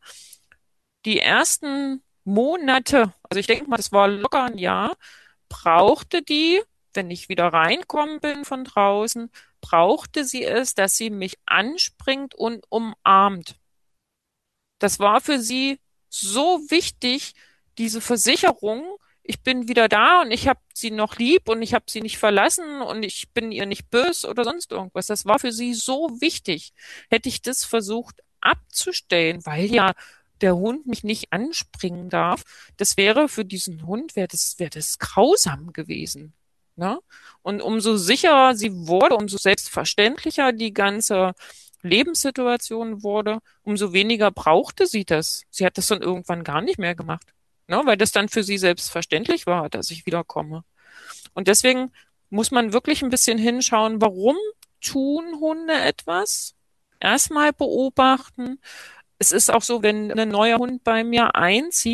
Die ersten Monate, also ich denke mal, das war locker ein Jahr, brauchte die, wenn ich wieder reinkommen bin von draußen, brauchte sie es, dass sie mich anspringt und umarmt. Das war für sie so wichtig, diese Versicherung, ich bin wieder da und ich habe sie noch lieb und ich habe sie nicht verlassen und ich bin ihr nicht böse oder sonst irgendwas. Das war für sie so wichtig. Hätte ich das versucht abzustellen, weil ja der Hund mich nicht anspringen darf, das wäre für diesen Hund, wäre das, wäre das grausam gewesen. Ne? Und umso sicherer sie wurde, umso selbstverständlicher die ganze Lebenssituation wurde, umso weniger brauchte sie das. Sie hat das dann irgendwann gar nicht mehr gemacht, ne? Weil das dann für sie selbstverständlich war, dass ich wiederkomme. Und deswegen muss man wirklich ein bisschen hinschauen, warum tun Hunde etwas? Erstmal beobachten. Es ist auch so, wenn ein neuer Hund bei mir einzieht,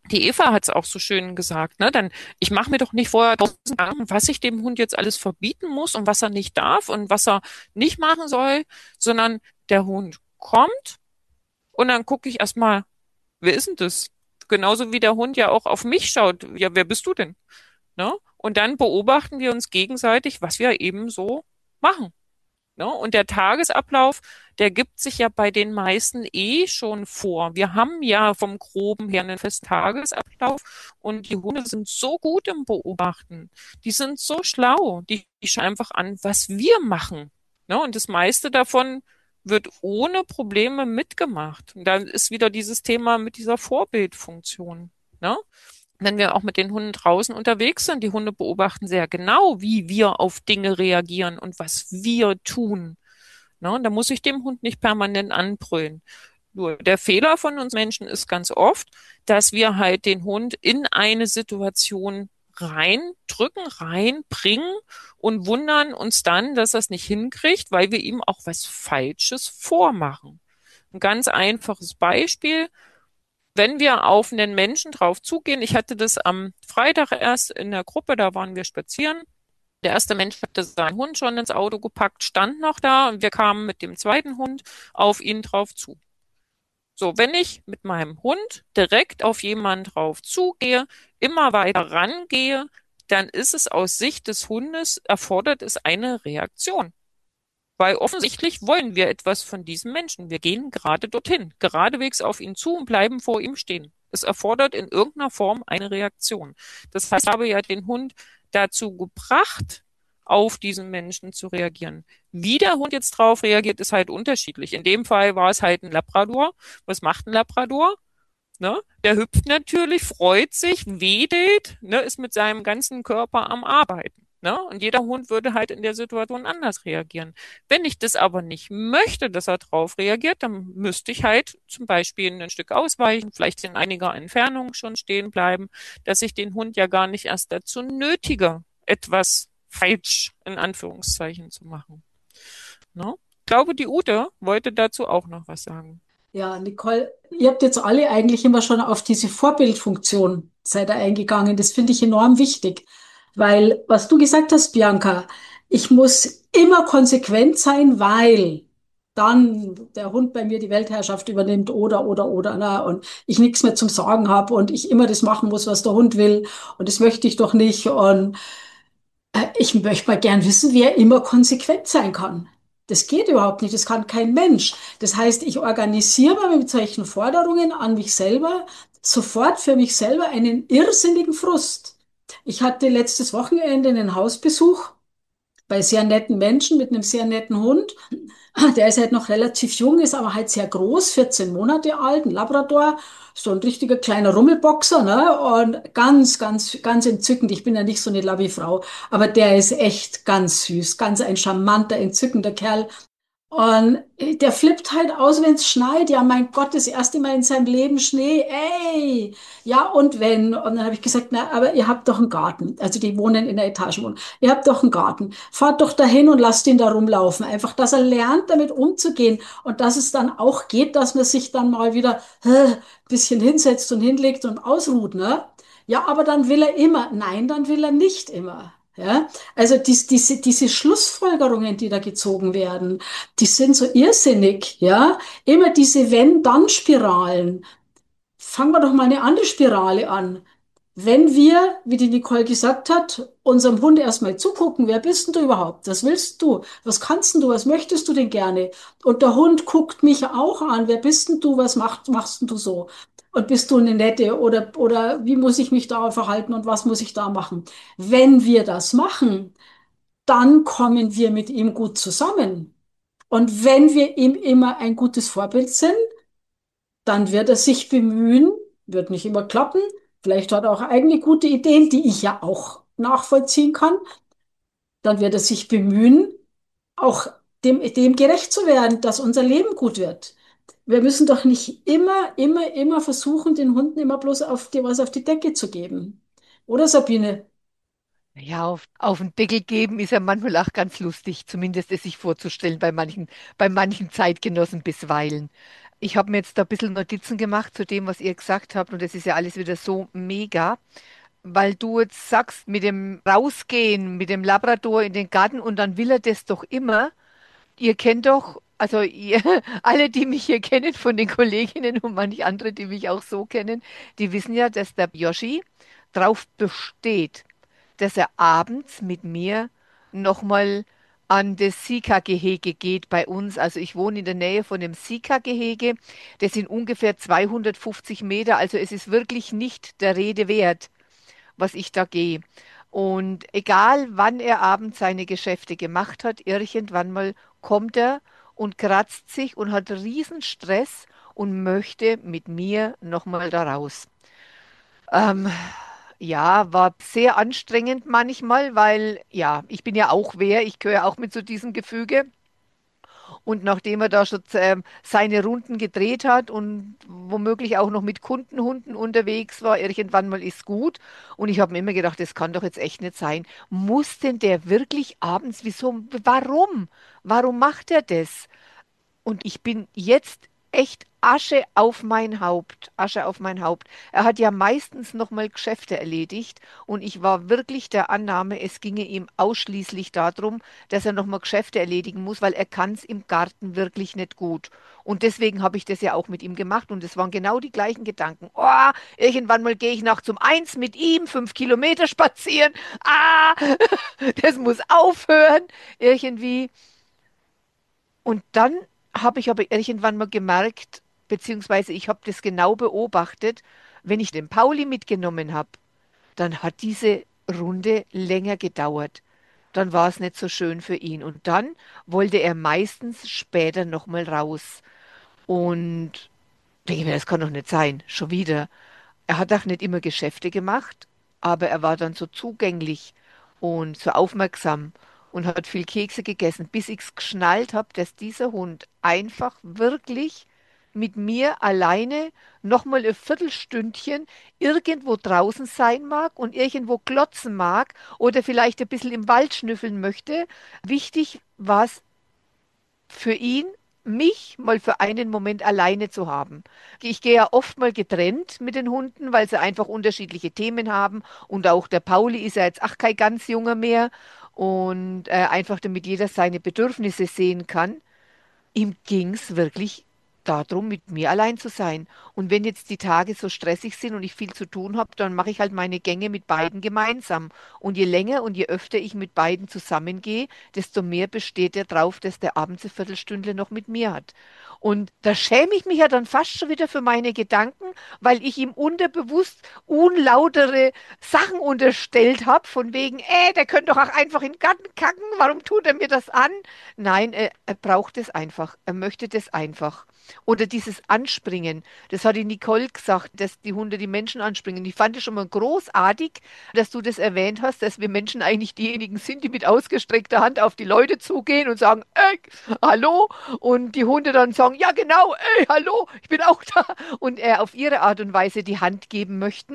Die Eva hat es auch so schön gesagt, ne? Dann, ich mache mir doch nicht vorher tausend Gedanken, was ich dem Hund jetzt alles verbieten muss und was er nicht darf und was er nicht machen soll, sondern der Hund kommt und dann gucke ich erstmal, wer ist denn das? Genauso wie der Hund ja auch auf mich schaut. Ja, wer bist du denn? Ne? Und dann beobachten wir uns gegenseitig, was wir eben so machen. Ne? Und der Tagesablauf, der gibt sich ja bei den meisten eh schon vor. Wir haben ja vom Groben her einen festen Tagesablauf und die Hunde sind so gut im Beobachten. Die sind so schlau. Die, die schauen einfach an, was wir machen. Ne? Und das meiste davon wird ohne Probleme mitgemacht. Und dann ist wieder dieses Thema mit dieser Vorbildfunktion. Ne? Wenn wir auch mit den Hunden draußen unterwegs sind, die Hunde beobachten sehr genau, wie wir auf Dinge reagieren und was wir tun. Ne? Da muss ich dem Hund nicht permanent anbrüllen. Nur der Fehler von uns Menschen ist ganz oft, dass wir halt den Hund in eine Situation reindrücken, reinbringen und wundern uns dann, dass er es nicht hinkriegt, weil wir ihm auch was Falsches vormachen. Ein ganz einfaches Beispiel. Wenn wir auf einen Menschen drauf zugehen, ich hatte das am Freitag erst in der Gruppe, da waren wir spazieren. Der erste Mensch hatte seinen Hund schon ins Auto gepackt, stand noch da und wir kamen mit dem zweiten Hund auf ihn drauf zu. So, wenn ich mit meinem Hund direkt auf jemanden drauf zugehe, immer weiter rangehe, dann ist es aus Sicht des Hundes, erfordert es eine Reaktion. Weil offensichtlich wollen wir etwas von diesem Menschen. Wir gehen gerade dorthin, geradewegs auf ihn zu und bleiben vor ihm stehen. Es erfordert in irgendeiner Form eine Reaktion. Das heißt, ich habe ja den Hund dazu gebracht, auf diesen Menschen zu reagieren. Wie der Hund jetzt drauf reagiert, ist halt unterschiedlich. In dem Fall war es halt ein Labrador. Was macht ein Labrador? Ne? Der hüpft natürlich, freut sich, wedelt, ne, ist mit seinem ganzen Körper am Arbeiten. Ne? Und jeder Hund würde halt in der Situation anders reagieren. Wenn ich das aber nicht möchte, dass er drauf reagiert, dann müsste ich halt zum Beispiel ein Stück ausweichen, vielleicht in einiger Entfernung schon stehen bleiben, dass ich den Hund ja gar nicht erst dazu nötige, etwas falsch in Anführungszeichen zu machen. Ne? Ich glaube, die Ute wollte dazu auch noch was sagen. Ja, Nicole, ihr habt jetzt alle eigentlich immer schon auf diese Vorbildfunktion seid ihr eingegangen. Das finde ich enorm wichtig, weil was du gesagt hast, Bianca, ich muss immer konsequent sein, weil dann der Hund bei mir die Weltherrschaft übernimmt oder, oder, oder, na, und ich nichts mehr zum Sagen habe und ich immer das machen muss, was der Hund will und das möchte ich doch nicht und äh, ich möchte mal gern wissen, wer immer konsequent sein kann. Das geht überhaupt nicht, das kann kein Mensch. Das heißt, ich organisiere mir mit solchen Forderungen an mich selber sofort für mich selber einen irrsinnigen Frust. Ich hatte letztes Wochenende einen Hausbesuch bei sehr netten Menschen mit einem sehr netten Hund. Der ist halt noch relativ jung, ist aber halt sehr groß, vierzehn Monate alt, ein Labrador, so ein richtiger kleiner Rummelboxer, ne? Und ganz, ganz, ganz entzückend. Ich bin ja nicht so eine Labi-Frau, aber der ist echt ganz süß, ganz ein charmanter, entzückender Kerl. Und der flippt halt aus, wenn es schneit. Ja, mein Gott, das erste Mal in seinem Leben Schnee. Ey, ja, und wenn? Und dann habe ich gesagt, na, aber ihr habt doch einen Garten. Also die wohnen in der Etagenwohnung. Ihr habt doch einen Garten. Fahrt doch dahin und lasst ihn da rumlaufen. Einfach, dass er lernt, damit umzugehen. Und dass es dann auch geht, dass man sich dann mal wieder äh, bisschen hinsetzt und hinlegt und ausruht, ne? Ja, aber dann will er immer. Nein, dann will er nicht immer. Ja, also dies, diese, diese Schlussfolgerungen, die da gezogen werden, die sind so irrsinnig, ja. Immer diese Wenn-Dann-Spiralen. Fangen wir doch mal eine andere Spirale an. Wenn wir, wie die Nicole gesagt hat, unserem Hund erstmal zugucken, wer bist denn du überhaupt? Was willst du? Was kannst denn du? Was möchtest du denn gerne? Und der Hund guckt mich auch an. Wer bist denn du? Was machst, machst denn du so? Und bist du eine Nette? Oder, oder wie muss ich mich da verhalten und was muss ich da machen? Wenn wir das machen, dann kommen wir mit ihm gut zusammen. Und wenn wir ihm immer ein gutes Vorbild sind, dann wird er sich bemühen, wird nicht immer klappen. Vielleicht hat er auch eigene gute Ideen, die ich ja auch nachvollziehen kann. Dann wird er sich bemühen, auch dem, dem gerecht zu werden, dass unser Leben gut wird. Wir müssen doch nicht immer, immer, immer versuchen, den Hunden immer bloß auf die, was auf die Decke zu geben. Oder Sabine? Ja, auf, auf den Deckel geben ist ja manchmal auch ganz lustig, zumindest es sich vorzustellen bei manchen, bei manchen Zeitgenossen bisweilen. Ich habe mir jetzt da ein bisschen Notizen gemacht zu dem, was ihr gesagt habt, und das ist ja alles wieder so mega, weil du jetzt sagst, mit dem Rausgehen, mit dem Labrador in den Garten und dann will er das doch immer. Ihr kennt doch, also ihr, alle, die mich hier kennen von den Kolleginnen und manche andere, die mich auch so kennen, die wissen ja, dass der Yoshi drauf besteht, dass er abends mit mir nochmal an das Sika-Gehege geht bei uns. Also ich wohne in der Nähe von dem Sika-Gehege. Das sind ungefähr zweihundertfünfzig Meter. Also es ist wirklich nicht der Rede wert, was ich da gehe. Und egal, wann er abends seine Geschäfte gemacht hat, irgendwann mal kommt er und kratzt sich und hat riesen Stress und möchte mit mir nochmal da raus. Ähm, ja, war sehr anstrengend manchmal, weil ja, ich bin ja auch wer, ich gehöre auch mit zu diesem Gefüge. Und nachdem er da schon ähm, seine Runden gedreht hat und womöglich auch noch mit Kundenhunden unterwegs war, irgendwann mal ist gut. Und ich habe mir immer gedacht, das kann doch jetzt echt nicht sein. Muss denn der wirklich abends, wieso, warum? Warum macht er das? Und ich bin jetzt echt Asche auf mein Haupt, Asche auf mein Haupt. Er hat ja meistens noch mal Geschäfte erledigt und ich war wirklich der Annahme, es ginge ihm ausschließlich darum, dass er noch mal Geschäfte erledigen muss, weil er kann es im Garten wirklich nicht gut. Und deswegen habe ich das ja auch mit ihm gemacht und es waren genau die gleichen Gedanken. Oh, irgendwann mal gehe ich nachts um eins mit ihm fünf Kilometer spazieren. Ah, das muss aufhören irgendwie. Und dann habe ich aber irgendwann mal gemerkt, beziehungsweise ich habe das genau beobachtet, wenn ich den Pauli mitgenommen habe, dann hat diese Runde länger gedauert. Dann war es nicht so schön für ihn. Und dann wollte er meistens später nochmal raus. Und denke ich mir, das kann doch nicht sein. Schon wieder. Er hat auch nicht immer Geschäfte gemacht, aber er war dann so zugänglich und so aufmerksam und hat viel Kekse gegessen, bis ich es geschnallt habe, dass dieser Hund einfach wirklich mit mir alleine nochmal ein Viertelstündchen irgendwo draußen sein mag und irgendwo klotzen mag oder vielleicht ein bisschen im Wald schnüffeln möchte. Wichtig war es für ihn, mich mal für einen Moment alleine zu haben. Ich gehe ja oft mal getrennt mit den Hunden, weil sie einfach unterschiedliche Themen haben. Und auch der Pauli ist ja jetzt ach kein ganz junger mehr. Und äh, einfach damit jeder seine Bedürfnisse sehen kann. Ihm ging es wirklich darum, mit mir allein zu sein. Und wenn jetzt die Tage so stressig sind und ich viel zu tun habe, dann mache ich halt meine Gänge mit beiden gemeinsam. Und je länger und je öfter ich mit beiden zusammengehe, desto mehr besteht er drauf, dass der abends eine Viertelstunde noch mit mir hat. Und da schäme ich mich ja dann fast schon wieder für meine Gedanken, weil ich ihm unterbewusst unlautere Sachen unterstellt habe, von wegen, äh, der könnte doch auch einfach in den Garten kacken, warum tut er mir das an? Nein, er, er braucht es einfach. Er möchte das einfach. Oder dieses Anspringen. Das hat die Nicole gesagt, dass die Hunde die Menschen anspringen. Ich fand es schon mal großartig, dass du das erwähnt hast, dass wir Menschen eigentlich diejenigen sind, die mit ausgestreckter Hand auf die Leute zugehen und sagen, ey, hallo. Und die Hunde dann sagen, ja genau, ey, hallo, ich bin auch da. Und er auf ihre Art und Weise die Hand geben möchten.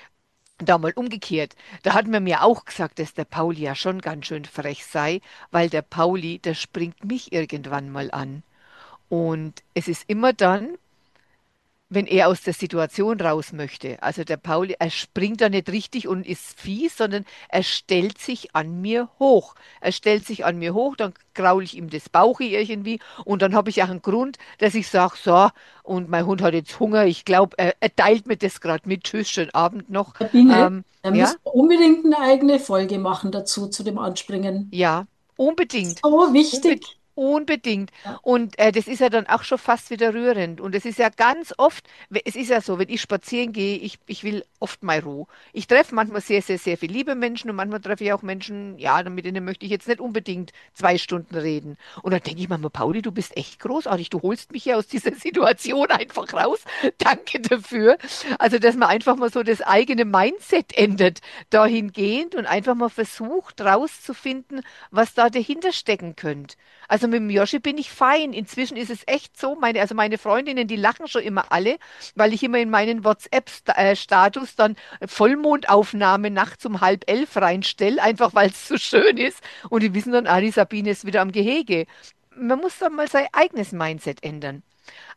Da mal umgekehrt. Da hat man mir auch gesagt, dass der Pauli ja schon ganz schön frech sei, weil der Pauli, der springt mich irgendwann mal an. Und es ist immer dann, wenn er aus der Situation raus möchte. Also der Pauli, er springt da nicht richtig und ist fies, sondern er stellt sich an mir hoch. Er stellt sich an mir hoch, dann kraule ich ihm das Bauchi irgendwie und dann habe ich auch einen Grund, dass ich sage, so, und mein Hund hat jetzt Hunger, ich glaube, er, er teilt mir das gerade mit. Tschüss, schönen Abend noch. Sabine, Ähm, da ja, müssen wir unbedingt eine eigene Folge machen dazu, zu dem Anspringen. ja, unbedingt. So Unbe wichtig. Unbedingt. Ja. Und äh, das ist ja dann auch schon fast wieder rührend. Und es ist ja ganz oft, we- es ist ja so, wenn ich spazieren gehe, ich, ich will oft mal Ruhe. Ich treffe manchmal sehr, sehr, sehr viele liebe Menschen und manchmal treffe ich auch Menschen, ja, mit denen möchte ich jetzt nicht unbedingt zwei Stunden reden. Und dann denke ich manchmal, Pauli, du bist echt großartig. Du holst mich hier aus dieser Situation einfach raus. Danke dafür. Also, dass man einfach mal so das eigene Mindset ändert, dahingehend und einfach mal versucht, rauszufinden, was da dahinter stecken könnte. Also mit dem Joshi bin ich fein. Inzwischen ist es echt so, meine, also meine Freundinnen, die lachen schon immer alle, weil ich immer in meinen WhatsApp-Status dann Vollmondaufnahme nachts um halb elf reinstelle, einfach weil es so schön ist. Und die wissen dann, ah, die Sabine ist wieder am Gehege. Man muss dann mal sein eigenes Mindset ändern.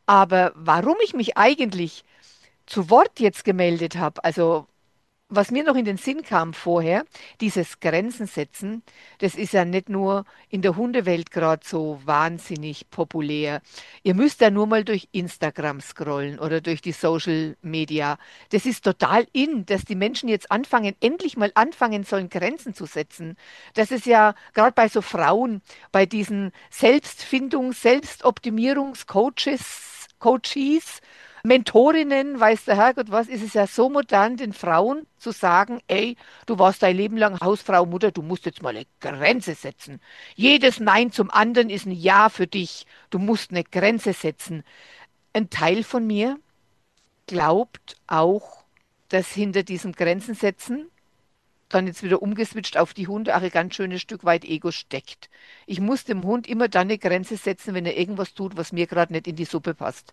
Aber warum ich mich eigentlich zu Wort jetzt gemeldet habe, also was mir noch in den Sinn kam vorher, dieses Grenzen setzen, das ist ja nicht nur in der Hundewelt gerade so wahnsinnig populär. Ihr müsst ja nur mal durch Instagram scrollen oder durch die Social Media. Das ist total in, dass die Menschen jetzt anfangen, endlich mal anfangen sollen, Grenzen zu setzen. Das ist ja gerade bei so Frauen, bei diesen Selbstfindungs-, Selbstoptimierungscoaches, Coaches, Mentorinnen, weiß der Herrgott was, ist es ja so modern, den Frauen zu sagen, ey, du warst dein Leben lang Hausfrau, Mutter, du musst jetzt mal eine Grenze setzen. Jedes Nein zum anderen ist ein Ja für dich. Du musst eine Grenze setzen. Ein Teil von mir glaubt auch, dass hinter diesem Grenzen setzen, dann jetzt wieder umgeswitcht auf die Hunde, auch ein ganz schönes Stück weit Ego steckt. Ich muss dem Hund immer dann eine Grenze setzen, wenn er irgendwas tut, was mir gerade nicht in die Suppe passt.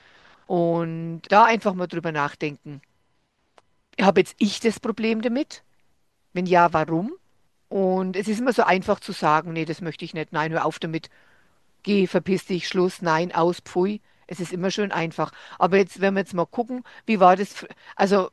Und da einfach mal drüber nachdenken. Habe jetzt ich das Problem damit? Wenn ja, warum? Und es ist immer so einfach zu sagen, nee, das möchte ich nicht. Nein, hör auf damit. Geh, verpiss dich, Schluss, nein, aus, pfui. Es ist immer schön einfach. Aber jetzt, wenn wir jetzt mal gucken, wie war das, fr- also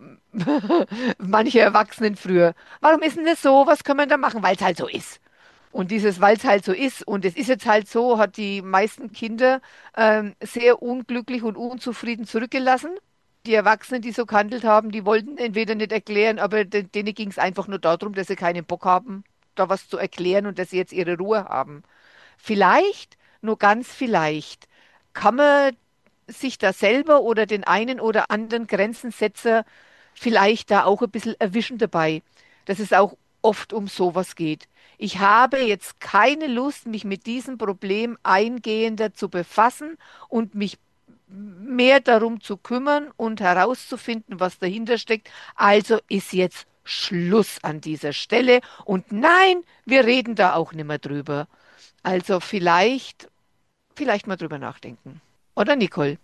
manche Erwachsenen früher. Warum ist denn das so? Was können wir da machen? Weil es halt so ist. Und dieses, weil es halt so ist, und es ist jetzt halt so, hat die meisten Kinder ähm, sehr unglücklich und unzufrieden zurückgelassen. Die Erwachsenen, die so gehandelt haben, die wollten entweder nicht erklären, aber de- denen ging es einfach nur darum, dass sie keinen Bock haben, da was zu erklären und dass sie jetzt ihre Ruhe haben. Vielleicht, nur ganz vielleicht, kann man sich da selber oder den einen oder anderen Grenzensetzer vielleicht da auch ein bisschen erwischen dabei, dass es auch oft um sowas geht. Ich habe jetzt keine Lust, mich mit diesem Problem eingehender zu befassen und mich mehr darum zu kümmern und herauszufinden, was dahinter steckt. Also ist jetzt Schluss an dieser Stelle. Und nein, wir reden da auch nicht mehr drüber. Also vielleicht, vielleicht mal drüber nachdenken. Oder Nicole?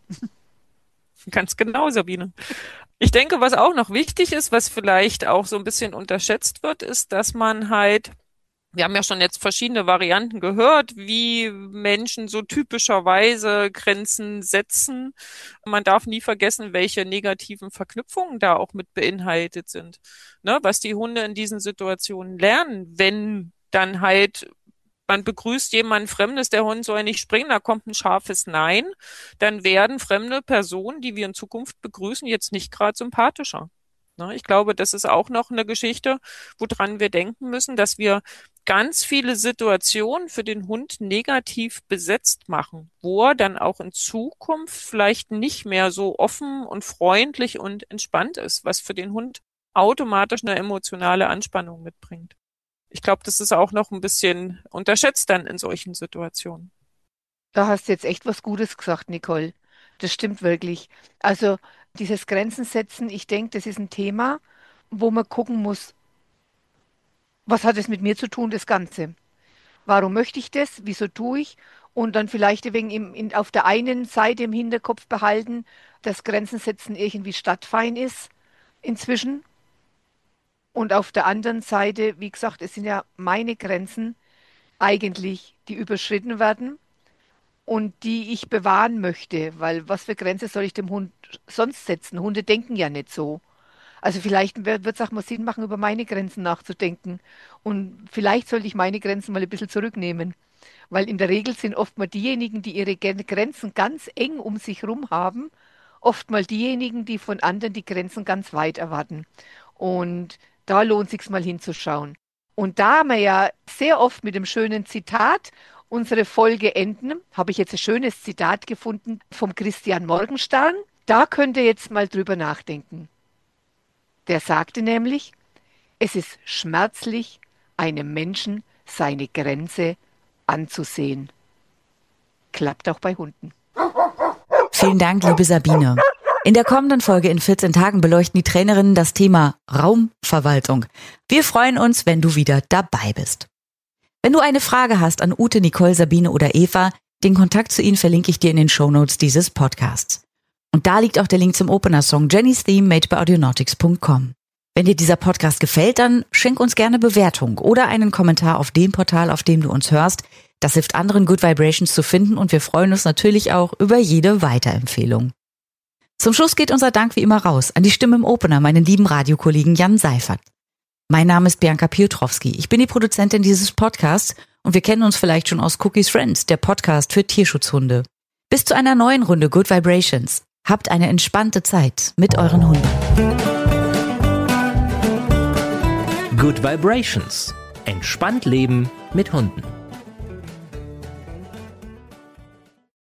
Ganz genau, Sabine. Ich denke, was auch noch wichtig ist, was vielleicht auch so ein bisschen unterschätzt wird, ist, dass man halt, wir haben ja schon jetzt verschiedene Varianten gehört, wie Menschen so typischerweise Grenzen setzen. Man darf nie vergessen, welche negativen Verknüpfungen da auch mit beinhaltet sind. Ne, was die Hunde in diesen Situationen lernen, wenn dann halt man begrüßt jemanden Fremdes, der Hund soll nicht springen, da kommt ein scharfes Nein, dann werden fremde Personen, die wir in Zukunft begrüßen, jetzt nicht gerade sympathischer. Ne, ich glaube, das ist auch noch eine Geschichte, woran wir denken müssen, dass wir ganz viele Situationen für den Hund negativ besetzt machen, wo er dann auch in Zukunft vielleicht nicht mehr so offen und freundlich und entspannt ist, was für den Hund automatisch eine emotionale Anspannung mitbringt. Ich glaube, das ist auch noch ein bisschen unterschätzt dann in solchen Situationen. Da hast du jetzt echt was Gutes gesagt, Nicole. Das stimmt wirklich. Also dieses Grenzen setzen, ich denke, das ist ein Thema, wo man gucken muss, was hat es mit mir zu tun, das Ganze? Warum möchte ich das? Wieso tue ich? Und dann vielleicht wegen im, in, auf der einen Seite im Hinterkopf behalten, dass Grenzen setzen irgendwie stadtfein ist inzwischen. Und auf der anderen Seite, wie gesagt, es sind ja meine Grenzen eigentlich, die überschritten werden und die ich bewahren möchte, weil was für Grenze soll ich dem Hund sonst setzen? Hunde denken ja nicht so. Also vielleicht wird es auch mal Sinn machen, über meine Grenzen nachzudenken. Und vielleicht sollte ich meine Grenzen mal ein bisschen zurücknehmen. Weil in der Regel sind oft mal diejenigen, die ihre Gen- Grenzen ganz eng um sich herum haben, oft mal diejenigen, die von anderen die Grenzen ganz weit erwarten. Und da lohnt sich mal hinzuschauen. Und da wir ja sehr oft mit dem schönen Zitat unsere Folge enden, habe ich jetzt ein schönes Zitat gefunden vom Christian Morgenstern. Da könnt ihr jetzt mal drüber nachdenken. Der sagte nämlich, es ist schmerzlich, einem Menschen seine Grenze anzusehen. Klappt auch bei Hunden. Vielen Dank, liebe Sabine. In der kommenden Folge in vierzehn Tagen beleuchten die Trainerinnen das Thema Raumverwaltung. Wir freuen uns, wenn du wieder dabei bist. Wenn du eine Frage hast an Ute, Nicole, Sabine oder Eva, den Kontakt zu ihnen verlinke ich dir in den Shownotes dieses Podcasts. Und da liegt auch der Link zum Opener-Song Jenny's Theme made by audionautics punkt com. Wenn dir dieser Podcast gefällt, dann schenk uns gerne Bewertung oder einen Kommentar auf dem Portal, auf dem du uns hörst. Das hilft anderen, Good Vibrations zu finden und wir freuen uns natürlich auch über jede Weiterempfehlung. Zum Schluss geht unser Dank wie immer raus an die Stimme im Opener, meinen lieben Radiokollegen Jan Seifert. Mein Name ist Bianca Piotrowski. Ich bin die Produzentin dieses Podcasts und wir kennen uns vielleicht schon aus Cookies Friends, der Podcast für Tierschutzhunde. Bis zu einer neuen Runde Good Vibrations. Habt eine entspannte Zeit mit euren Hunden. Good Vibrations. Entspannt leben mit Hunden.